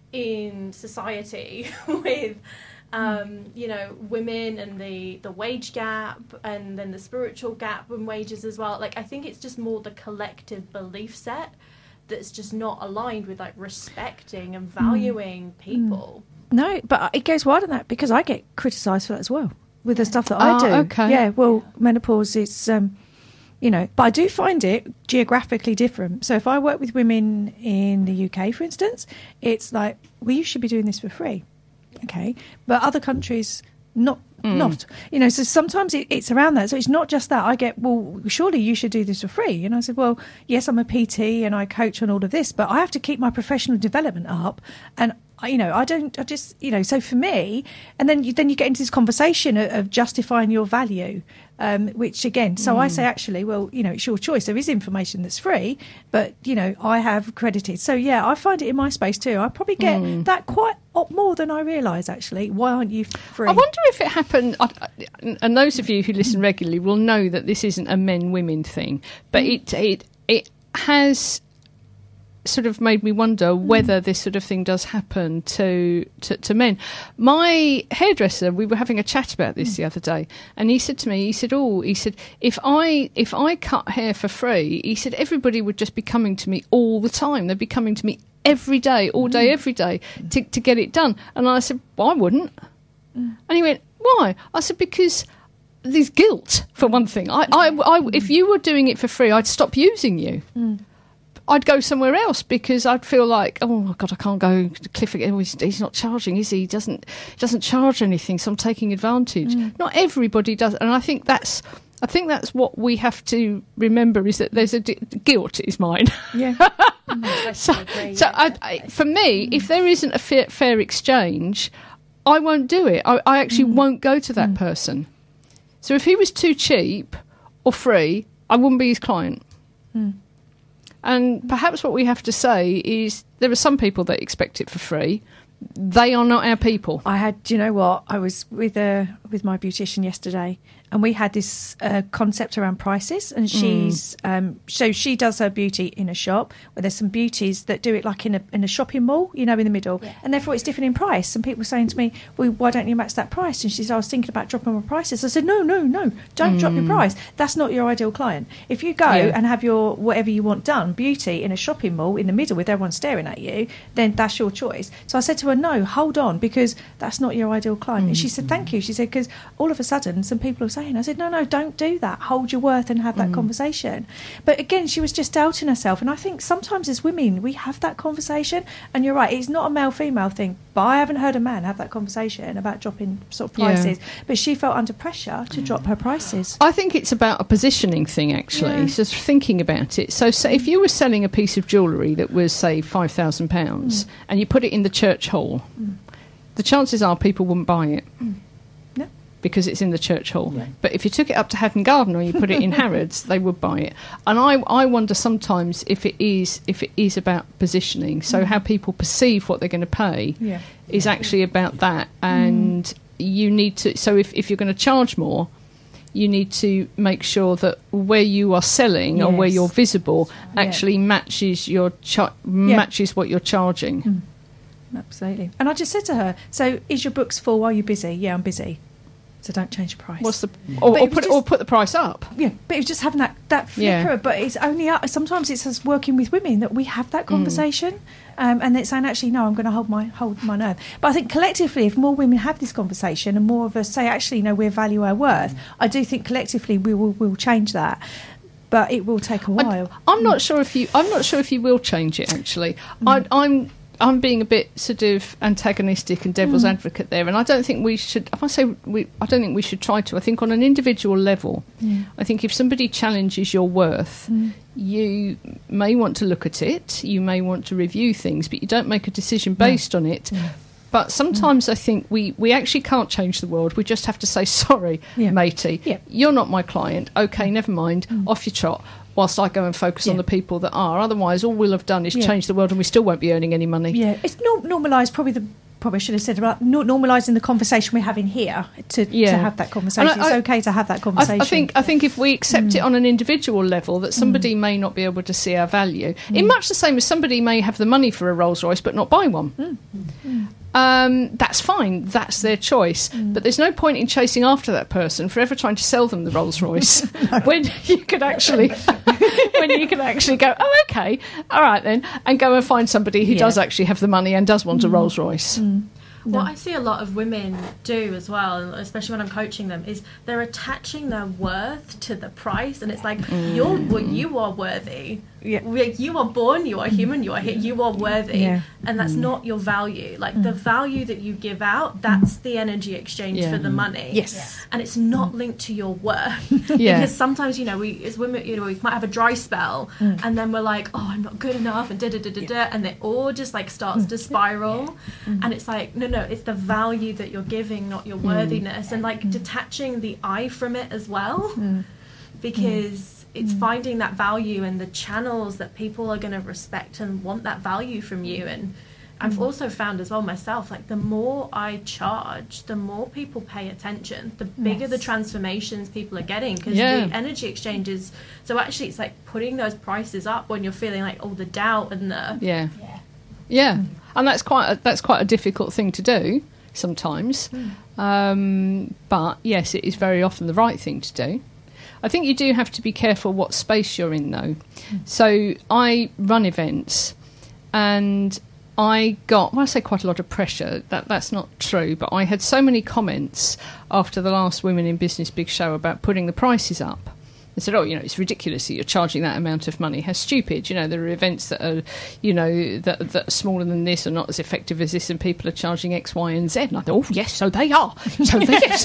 in society with um you know, women and the the wage gap, and then the spiritual gap in wages as well. Like, I think it's just more the collective belief set that's just not aligned with, like, respecting and valuing mm. people. No, but it goes wider than that, because I get criticised for that as well with the stuff that I oh, do. Okay. Yeah, well, menopause is um you know, but I do find it geographically different. So if I work with women in the U K, for instance, it's like, well, you should be doing this for free. Okay. But other countries, not, mm. not, you know, so sometimes it, it's around that. So it's not just that. I get, well, surely you should do this for free. And I said, well, yes, I'm a P T and I coach on all of this, but I have to keep my professional development up. And you know, I don't, I just, you know, so for me, and then you, then you get into this conversation of, of justifying your value, um, which again, so mm. I say, actually, well, you know, it's your choice. There is information that's free, but, you know, I have credited. So, yeah, I find it in my space too. I probably get mm. that quite more than I realise, actually. Why aren't you free? I wonder if it happened, and those of you who listen regularly will know that this isn't a men-women thing, but mm. it it it has sort of made me wonder whether this sort of thing does happen to, to to men. My hairdresser, we were having a chat about this mm. the other day, and he said to me, he said, oh, he said, if I if I cut hair for free, he said, everybody would just be coming to me all the time. They'd be coming to me every day, all day, mm. every day to, to get it done. And I said, well, I wouldn't. Mm. And he went, why? I said, because there's guilt, for one thing. I, I, I, if you were doing it for free, I'd stop using you. Mm. I'd go somewhere else, because I'd feel like, oh my God, I can't go to Cliff again. Oh, he's, he's not charging, is he? He doesn't doesn't charge anything, so I'm taking advantage. Mm. Not everybody does, and I think that's I think that's what we have to remember, is that there's a d- guilt is mine. Yeah. mm, so, agree, so yeah. I, I, for me, mm. if there isn't a fair, fair exchange, I won't do it. I, I actually mm. won't go to that mm. person. So if he was too cheap or free, I wouldn't be his client. Mm. And perhaps what we have to say is there are some people that expect it for free. They are not our people. I had, do you know what? I was with uh, with my beautician yesterday, and we had this uh, concept around prices. And she's mm. um, so she does her beauty in a shop where there's some beauties that do it like in a in a shopping mall, you know, in the middle, yeah. and therefore it's different in price. And people were saying to me, "Well, why don't you match that price?" And she said, "I was thinking about dropping my prices." I said, "No, no, no, don't mm. drop your price. That's not your ideal client. If you go yeah. and have your whatever you want done, beauty in a shopping mall in the middle with everyone staring at you, then that's your choice." So I said to her, "No, hold on, because that's not your ideal client." Mm. And she said, "Thank you." She said, "Because all of a sudden some people are saying," I said, no, no, don't do that. Hold your worth and have that mm. conversation. But again, she was just doubting herself. And I think sometimes as women, we have that conversation. And you're right, it's not a male-female thing. But I haven't heard a man have that conversation about dropping sort of prices. Yeah. But she felt under pressure to drop her prices. I think it's about a positioning thing, actually. Yeah. Just thinking about it. So say if you were selling a piece of jewellery that was, say, five thousand pounds mm. and you put it in the church hall, mm. the chances are people wouldn't buy it. Mm. Because it's in the church hall. Yeah. But if you took it up to Hatton Garden or you put it in Harrods, they would buy it. And I, I wonder sometimes if it is if it is about positioning. So mm. how people perceive what they're going to pay yeah. is yeah. actually about that. And mm. you need to... So if, if you're going to charge more, you need to make sure that where you are selling yes. or where you're visible actually yeah. matches your cha- yeah. matches what you're charging. Mm. Absolutely. And I just said to her, so is your books full while you're busy? Yeah, I'm busy. So don't change the price. What's the or, or put just, or put the price up? Yeah, but it was just having that that flicker. Yeah. But it's only sometimes it's us working with women that we have that conversation, mm. um, and it's saying actually no, I'm going to hold my hold my nerve. But I think collectively, if more women have this conversation and more of us say actually no, we value our worth, mm. I do think collectively we will will change that. But it will take a while. I, I'm mm. not sure if you. I'm not sure if you will change it. Actually, mm. I, I'm. I'm being a bit sort of antagonistic and devil's mm. advocate there, and I don't think we should. If I say we, I don't think we should try to. I think on an individual level, mm. I think if somebody challenges your worth, mm. you may want to look at it. You may want to review things, but you don't make a decision based no. on it. Mm. But sometimes mm. I think we, we actually can't change the world. We just have to say, sorry, yeah. matey, yeah. you're not my client. Okay, never mind. Mm. Off you trot. Whilst I go and focus yeah. on the people that are. Otherwise, all we'll have done is yeah. change the world and we still won't be earning any money. Yeah, it's not normalised, probably the... Probably I should have said about normalising the conversation we're having here to, yeah. to have that conversation. I, I, it's okay to have that conversation. I, I think I think if we accept mm. it on an individual level, that somebody mm. may not be able to see our value. Mm. In much the same as somebody may have the money for a Rolls Royce but not buy one. Mm. Mm. Um, that's fine. That's their choice. Mm. But there's no point in chasing after that person forever trying to sell them the Rolls Royce no. when you could actually when you can actually go, oh, okay, all right then, and go and find somebody who yeah. does actually have the money and does want mm. a Rolls Royce. Mm. No. What I see a lot of women do as well, especially when I'm coaching them, is they're attaching their worth to the price, and it's like mm. you're well, you are worthy. Yeah. Like, you are born, you are human, you are hit, you are worthy, yeah. and that's mm. not your value. Like mm. the value that you give out, that's the energy exchange yeah. for the money. Yes, yeah. and it's not linked to your worth. yeah. Because sometimes, you know, we as women, you know, we might have a dry spell, mm. and then we're like, oh, I'm not good enough, and da da da da da, and it all just like starts mm. to spiral, mm. and it's like, no, no, it's the value that you're giving, not your worthiness, mm. and like mm. detaching the I from it as well, mm. because. Mm. It's mm. finding that value and the channels that people are going to respect and want that value from you. And I've mm. also found as well myself, like the more I charge, the more people pay attention, the bigger yes. the transformations people are getting, because yeah. the energy exchanges. So actually it's like putting those prices up when you're feeling like all the doubt and the yeah yeah, yeah. Mm. and that's quite a, that's quite a difficult thing to do sometimes. Mm. Um, but yes, it is very often the right thing to do. I think you do have to be careful what space you're in, though. Mm. So I run events, and I got, well, I say quite a lot of pressure. That That's not true, but I had so many comments after the last Women in Business Big Show about putting the prices up. They said, oh, you know, it's ridiculous that you're charging that amount of money. How stupid. You know, there are events that are, you know, that, that are smaller than this or not as effective as this, and people are charging X, Y, and Z. And I thought, oh, yes, so they are. So they, yes.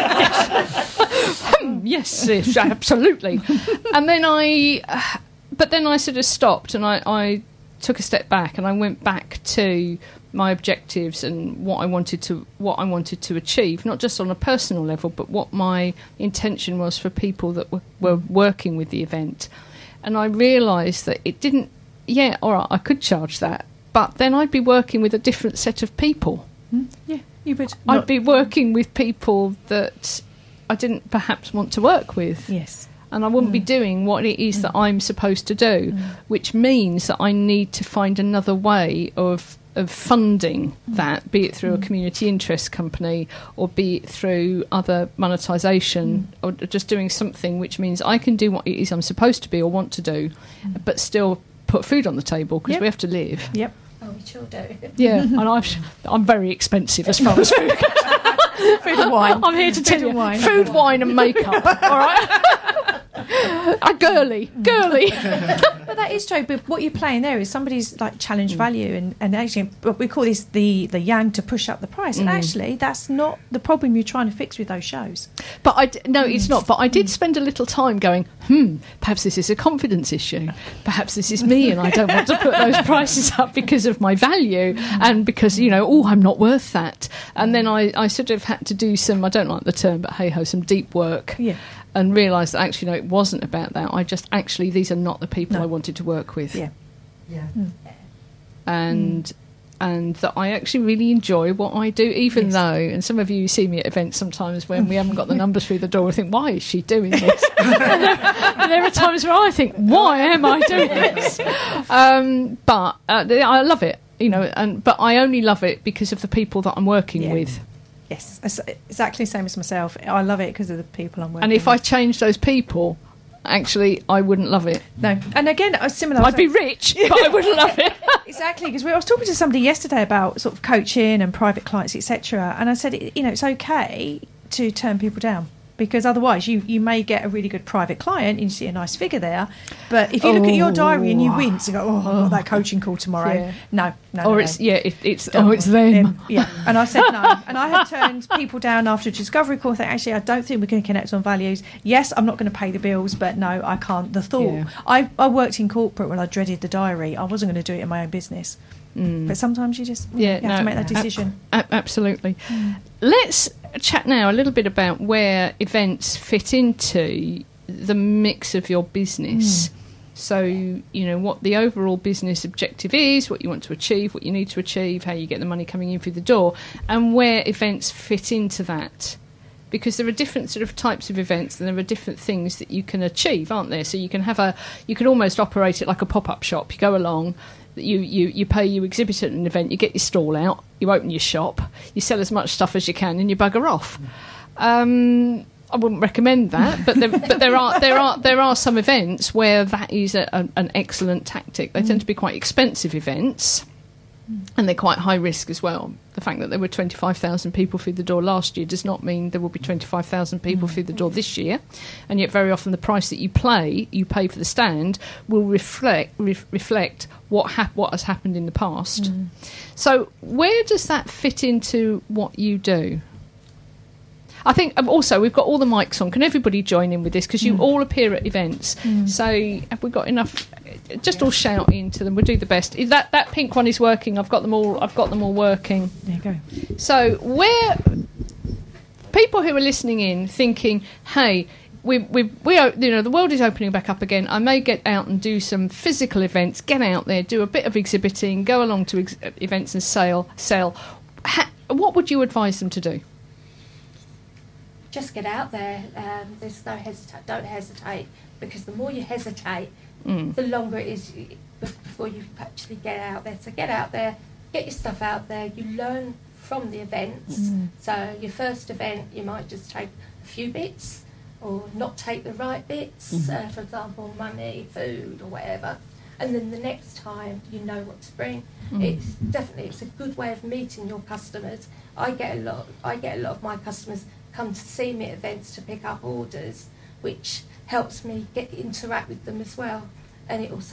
yes. um, yes, yes, absolutely. And then I, uh, but then I sort of stopped and I, I took a step back and I went back to my objectives and what I wanted to what I wanted to achieve, not just on a personal level, but what my intention was for people that were, were working with the event. And I realised that it didn't. Yeah, all right, I could charge that, but then I'd be working with a different set of people. Mm, yeah, you would. I'd not- be working with people that I didn't perhaps want to work with. Yes. And I wouldn't Mm. be doing what it is that I'm supposed to do, Mm. which means that I need to find another way of of funding that, be it through a community interest company or be it through other monetisation or just doing something which means I can do what it is I'm supposed to be or want to do, but still put food on the table because Yep. we have to live. Yep. Oh, we sure do. Yeah, and I'm, I'm very expensive as far as food goes. Food and wine. I'm here to Food tell and you, wine. food, wine and makeup, all right? A girly, girly. But that is true. But what you're playing there is somebody's like challenge value, and, and actually, but we call this the the yang to push up the price. And Mm. actually, that's not the problem you're trying to fix with those shows. But I d- no, it's not. But I did spend a little time going, hmm, perhaps this is a confidence issue. Perhaps this is me, and I don't want to put those prices up because of my value and because you know, oh, I'm not worth that. And then I, I sort of had to do some. I don't like the term, but hey ho, some deep work. Yeah. And realised that actually, no, it wasn't about that. I just actually, these are not the people No. I wanted to work with. Yeah. Yeah. And and that I actually really enjoy what I do, even Yes. though, and some of you see me at events sometimes when we haven't got the numbers through the door, I think, why is she doing this? and, there, and there are times where I think, why am I doing this? Um, but uh, I love it, you know, and but I only love it because of the people that I'm working Yeah. with. Yes, it's exactly the same as myself. I love it because of the people I'm working And if with. I changed those people, actually, I wouldn't love it. No, and again, a similar. I'd be rich, but I wouldn't love it. Exactly, because I was talking to somebody yesterday about sort of coaching and private clients, et cetera. And I said, you know, it's okay to turn people down because otherwise you, you may get a really good private client and you see a nice figure there. But if you look at your diary and you wince and go, oh, I've got that coaching call tomorrow. Yeah. No, no, Or no, it's no. yeah, it, it's Don't oh, it's worry. them. Um, yeah, and I said no, and I have turned people down after a discovery call. Think actually, I don't think we're going to connect on values. Yes, I'm not going to pay the bills, but no, I can't. The thought. Yeah. I I worked in corporate when I dreaded the diary. I wasn't going to do it in my own business. Mm. But sometimes you just Yeah, you have no, to make that a- decision. a- absolutely. Let's chat now a little bit about where events fit into the mix of your business. So, you know, what the overall business objective is, what you want to achieve, what you need to achieve, how you get the money coming in through the door, and where events fit into that. Because there are different sort of types of events and there are different things that you can achieve, aren't there? So you can have a, you can almost operate it like a pop-up shop. You go along, you, you, you pay, you exhibit at an event, you get your stall out, you open your shop, you sell as much stuff as you can and you bugger off. Um, I wouldn't recommend that, but there, but there are there are there are some events where that is a, a, an excellent tactic. They tend to be quite expensive events, and they're quite high risk as well. The fact that there were twenty-five thousand people through the door last year does not mean there will be twenty-five thousand people through the door this year, and yet very often the price that you play, you pay for the stand, will reflect re- reflect what hap- what has happened in the past. Mm. So where does that fit into what you do? I think um, also we've got all the mics on. Can everybody join in with this? Because you Mm. all appear at events. Mm. So have we got enough? Just all shout into them. We'll do the best. Is that that pink one is working? I've got them all. I've got them all working. There you go. So where people who are listening in thinking, hey, we we we are, you know, the world is opening back up again. I may get out and do some physical events. Get out there, do a bit of exhibiting, go along to ex- events and sell sell. Ha- what would you advise them to do? Just get out there. Um, there's no hesitate. Don't hesitate, because the more you hesitate, Mm. the longer it is before you actually get out there. So get out there, get your stuff out there. You learn from the events. Mm. So your first event, you might just take a few bits, or not take the right bits. Mm-hmm. Uh, for example, money, food, or whatever. And then the next time, you know what to bring. Mm. It's definitely it's a good way of meeting your customers. I get a lot. I get a lot of my customers come to see me at events to pick up orders, which helps me get interact with them as well, and it also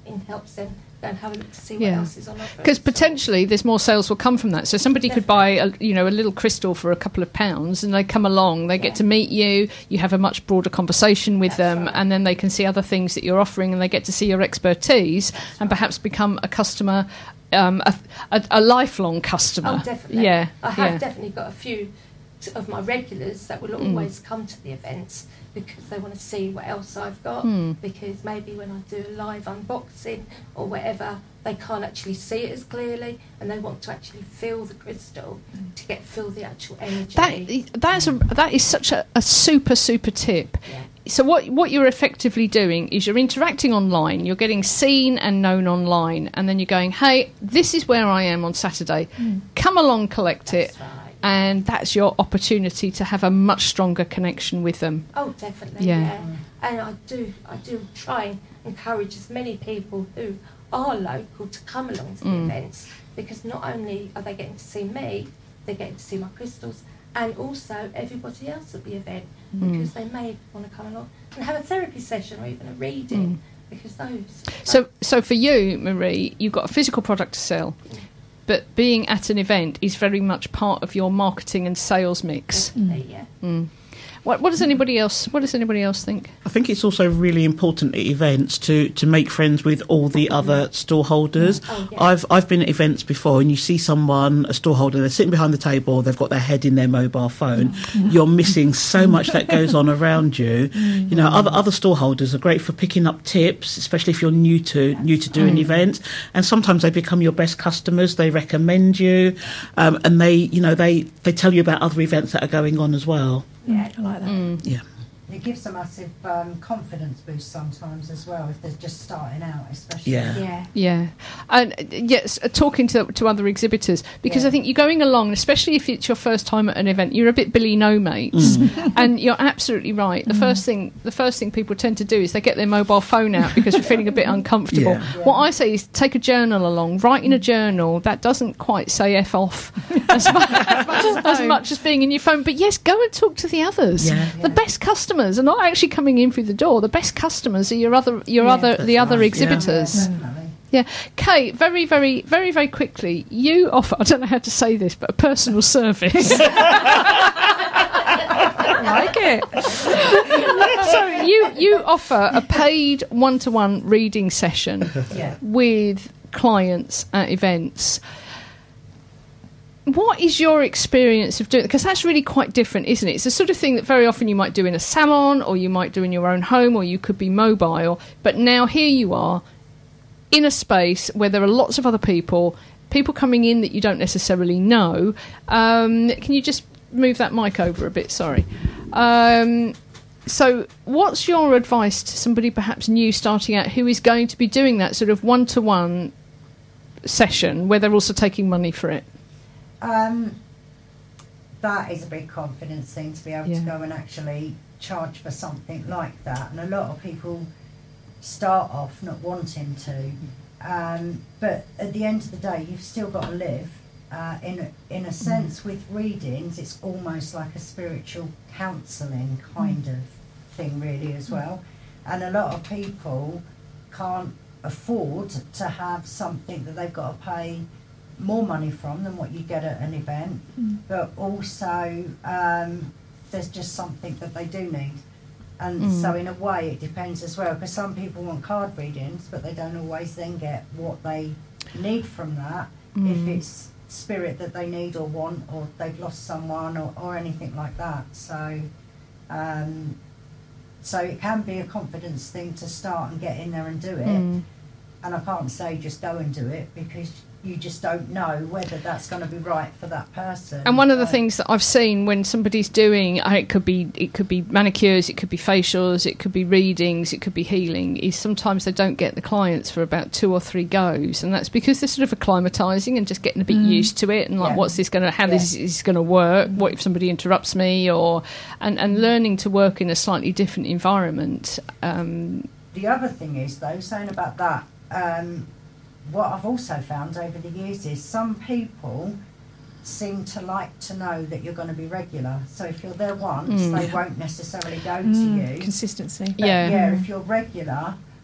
it helps them go and have a look to see what Yeah. else is on offer. Because potentially there's more sales will come from that. So somebody could buy, a, you know, a little crystal for a couple of pounds, and they come along, they get to meet you, you have a much broader conversation with them, and then they can see other things that you're offering, and they get to see your expertise, and perhaps become a customer, um, a, a, a lifelong customer. Oh, definitely. Yeah, I have yeah. definitely got a few t- of my regulars that will Mm. always come to the events because they want to see what else I've got. Mm. Because maybe when I do a live unboxing or whatever, they can't actually see it as clearly, and they want to actually feel the crystal to get feel the actual energy. That that's a, that is such a, a super super tip. So what what you're effectively doing is you're interacting online, you're getting seen and known online, and then you're going, hey, this is where I am on Saturday. Mm. Come along, collect it, and that's your opportunity to have a much stronger connection with them. Oh, definitely, Yeah. yeah. And I do, I do try and encourage as many people who are local to come along to the Mm. events, because not only are they getting to see me, they're getting to see my crystals, and also everybody else at the event, Mm. because they may want to come along and have a therapy session or even a reading, because those. So so for you, Marie, you've got a physical product to sell, but being at an event is very much part of your marketing and sales mix. Definitely, yeah. Mm. What, what does anybody else? What does anybody else think? I think it's also really important at events to, to make friends with all the other store holders. Oh, yeah. I've I've been at events before, and you see someone, a store holder, they're sitting behind the table, they've got their head in their mobile phone. You're missing so much that goes on around you. You know, other other store holders are great for picking up tips, especially if you're new to new to doing events. And sometimes they become your best customers. They recommend you, um, and they you know they they tell you about other events that are going on as well. Yeah, I like that. Yeah. It gives a massive um, confidence boost sometimes as well if they're just starting out, especially. Yeah. Yeah. Yeah, and uh, yes, uh, talking to to other exhibitors, because Yeah. I think you're going along, especially if it's your first time at an event, you're a bit Billy No Mates, and you're absolutely right. The first thing, the first thing people tend to do is they get their mobile phone out because they're feeling a bit uncomfortable. Yeah. Yeah. What I say is take a journal along, write in a journal. That doesn't quite say f off as much as, much as, as much as being in your phone, but yes, go and talk to the others. Yeah. The best customers are not actually coming in through the door. The best customers are your other, your Yeah, other, the that's other right. exhibitors. Definitely. Yeah, Kate, very, very, very, very quickly, you offer, I don't know how to say this, but a personal service. I like it. So you, you offer a paid one-to-one reading session Yeah. with clients at events. What is your experience of doing? Because that's really quite different, isn't it? It's the sort of thing that very often you might do in a salon, or you might do in your own home, or you could be mobile. But now here you are in a space where there are lots of other people, people coming in that you don't necessarily know. Um, can you just move that mic over a bit? Sorry. Um, so what's your advice to somebody perhaps new starting out who is going to be doing that sort of one-to-one session where they're also taking money for it? Um, that is a big confidence thing, to be able Yeah. to go and actually charge for something like that. And a lot of people start off not wanting to, um, but at the end of the day, you've still got to live. Uh, in a, in a sense, with readings, it's almost like a spiritual counselling kind of thing, really, as well. And a lot of people can't afford to have something that they've got to pay more money from than what you get at an event, Mm. but also um, there's just something that they do need. And Mm. so in a way it depends as well, because some people want card readings but they don't always then get what they need from that, Mm. if it's spirit that they need or want, or they've lost someone, or, or anything like that. So um, so it can be a confidence thing to start and get in there and do it. Mm. And I can't say just go and do it, because you just don't know whether that's going to be right for that person. And one of the So- things that I've seen when somebody's doing, uh, it could be it could be manicures, it could be facials, it could be readings, it could be healing, is sometimes they don't get the clients for about two or three goes, and that's because they're sort of acclimatising and just getting a bit Mm. used to it, and like, Yeah. what's this going to, how Yeah. this is going to work? What if somebody interrupts me? Or and and learning to work in a slightly different environment. Um, The other thing is, though, saying about that, um, what I've also found over the years is some people seem to like to know that you're going to be regular. So if you're there once, Mm. they won't necessarily go to Mm, you. consistency. But Yeah. yeah, if you're regular,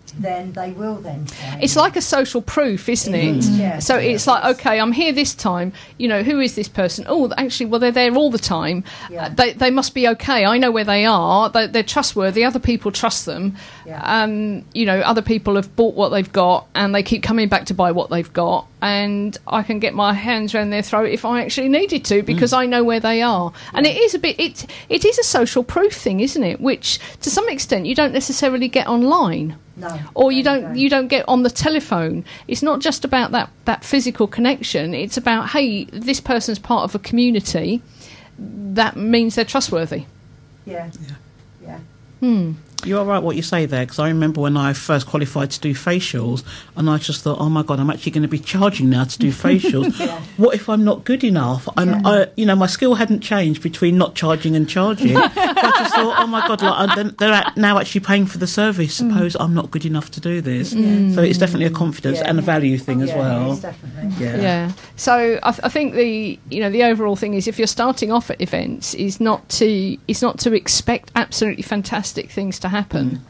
then they will then change. It's like a social proof, isn't it? It is, yeah. So it's like, okay, I'm here this time. You know, who is this person? Oh, actually, well, they're there all the time. Yeah. Uh, they they must be okay. I know where they are. They, they're trustworthy. Other people trust them. Yeah. Um, you know, other people have bought what they've got, and they keep coming back to buy what they've got. And I can get my hands around their throat if I actually needed to, because I know where they are. And it is a bit. It it is a social proof thing, isn't it? Which, to some extent, you don't necessarily get online. No, or you no, don't no. you don't get on the telephone. It's not just about that, that physical connection. It's about, hey, this person's part of a community. That means they're trustworthy. Yeah. Yeah. Yeah. Hmm. You're right what you say there, because I remember when I first qualified to do facials, and I just thought, oh my God, I'm actually going to be charging now to do facials. Yeah. What if I'm not good enough? And Yeah. I, you know, my skill hadn't changed between not charging and charging. But I just thought, oh my God, like, they're, they're at, now actually paying for the service. Suppose I'm not good enough to do this. Mm. So it's definitely a confidence Yeah. and a value thing as Yeah, well. it is definitely. Yeah. Yeah. So I, th- I think the you know the overall thing is, if you're starting off at events, is not to is not to expect absolutely fantastic things to happen.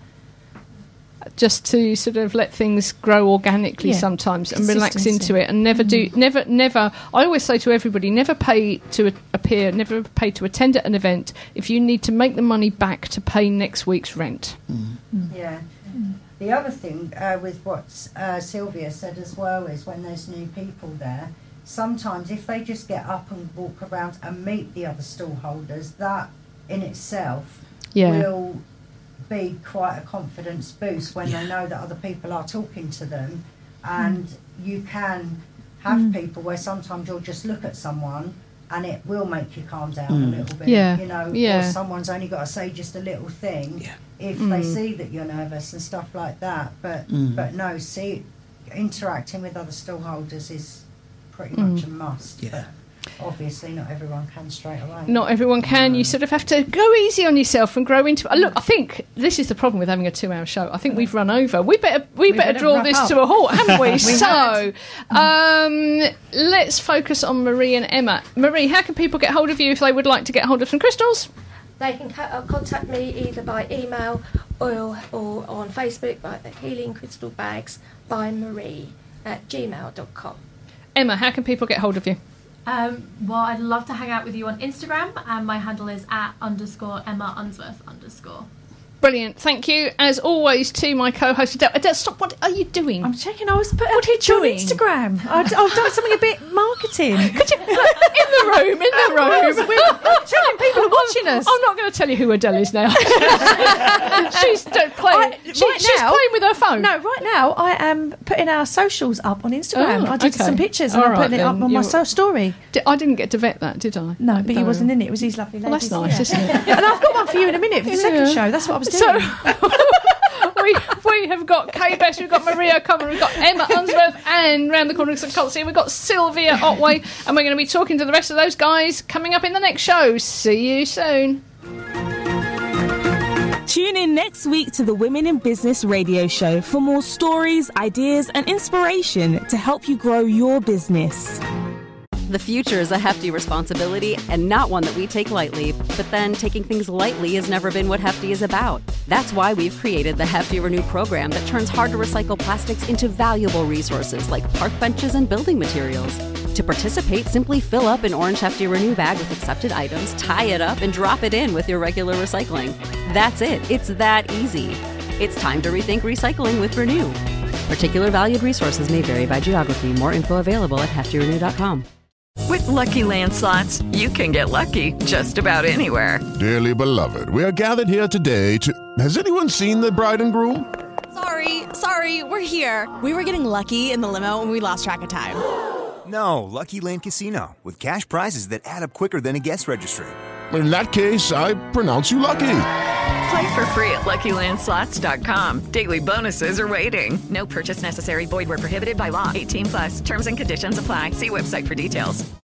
Just to sort of let things grow organically Yeah. sometimes, and relax Consistency. into it, and never do never never. I always say to everybody, never pay to a- appear, never pay to attend at an event if you need to make the money back to pay next week's rent. Yeah. The other thing uh, with what uh, Sylvia said as well is, when there's new people there, sometimes if they just get up and walk around and meet the other stallholders, that in itself Yeah. will be quite a confidence boost when they know that other people are talking to them. And you can have people where sometimes you'll just look at someone and it will make you calm down Mm. a little bit. Yeah. You know, Yeah. or someone's only got to say just a little thing Yeah. if Mm. they see that you're nervous and stuff like that. But Mm. but no, see, interacting with other stallholders is pretty Mm. much a must. Yeah. But obviously, not everyone can straight away. Not everyone can. You sort of have to go easy on yourself and grow into. Uh, look, I think this is the problem with having a two-hour show. I think we've run over. We better we, We better, better draw wrap this up. to a halt, haven't we? We so, um, let's focus on Marie and Emma. Marie, how can people get hold of you if they would like to get hold of some crystals? They can co- uh, contact me either by email or, or on Facebook by the Healing Crystal Bags by Marie at gmail dot com. Emma, how can people get hold of you? Um, well, I'd love to hang out with you on Instagram, and my handle is at underscore Emma Unsworth underscore. Brilliant. Thank you, as always, to my co-host Adele. Adele, stop. What are you doing? I'm checking. I was putting a What are you picture on doing? Instagram. I've, I've done something a bit marketing. Could you, in the room, in the room. We're checking people are watching us. I'm not going to tell you who Adele is now. she's don't play. I- she, right she's now- playing with her phone. No, right now I am putting our socials up on Instagram. Oh, I did okay. some pictures and All I'm right putting it up then. on my You're- so- story. Di- I didn't get to vet that, did I? No, but he Don't wasn't worry. in it. It was these lovely Well, ladies. that's nice, yeah. isn't it? And I've got one for you in a minute for the second Yeah. show. That's what I was doing. So we we have got Kay Best, we've got Maria Comer, we've got Emma Unsworth, and round the corner of Cultsea, we've got Sylvia Otway, and we're going to be talking to the rest of those guys coming up in the next show. See you soon. Tune in next week to the Women in Business radio show for more stories, ideas, and inspiration to help you grow your business. The future is a hefty responsibility and not one that we take lightly. But then taking things lightly has never been what Hefty is about. That's why we've created the Hefty Renew program that turns hard-to-recycle plastics into valuable resources like park benches and building materials. To participate, simply fill up an orange Hefty Renew bag with accepted items, tie it up, and drop it in with your regular recycling. That's it. It's that easy. It's time to rethink recycling with Renew. Particular valued resources may vary by geography. More info available at hefty renew dot com. With Lucky Land Slots, you can get lucky just about anywhere. Dearly beloved, we are gathered here today to... Has anyone seen the bride and groom? Sorry, sorry, we're here. We were getting lucky in the limo and we lost track of time. No, Lucky Land Casino, with cash prizes that add up quicker than a guest registry. In that case, I pronounce you lucky. Play for free at lucky land slots dot com. Daily bonuses are waiting. No purchase necessary. Void where prohibited by law. eighteen plus. Terms and conditions apply. See website for details.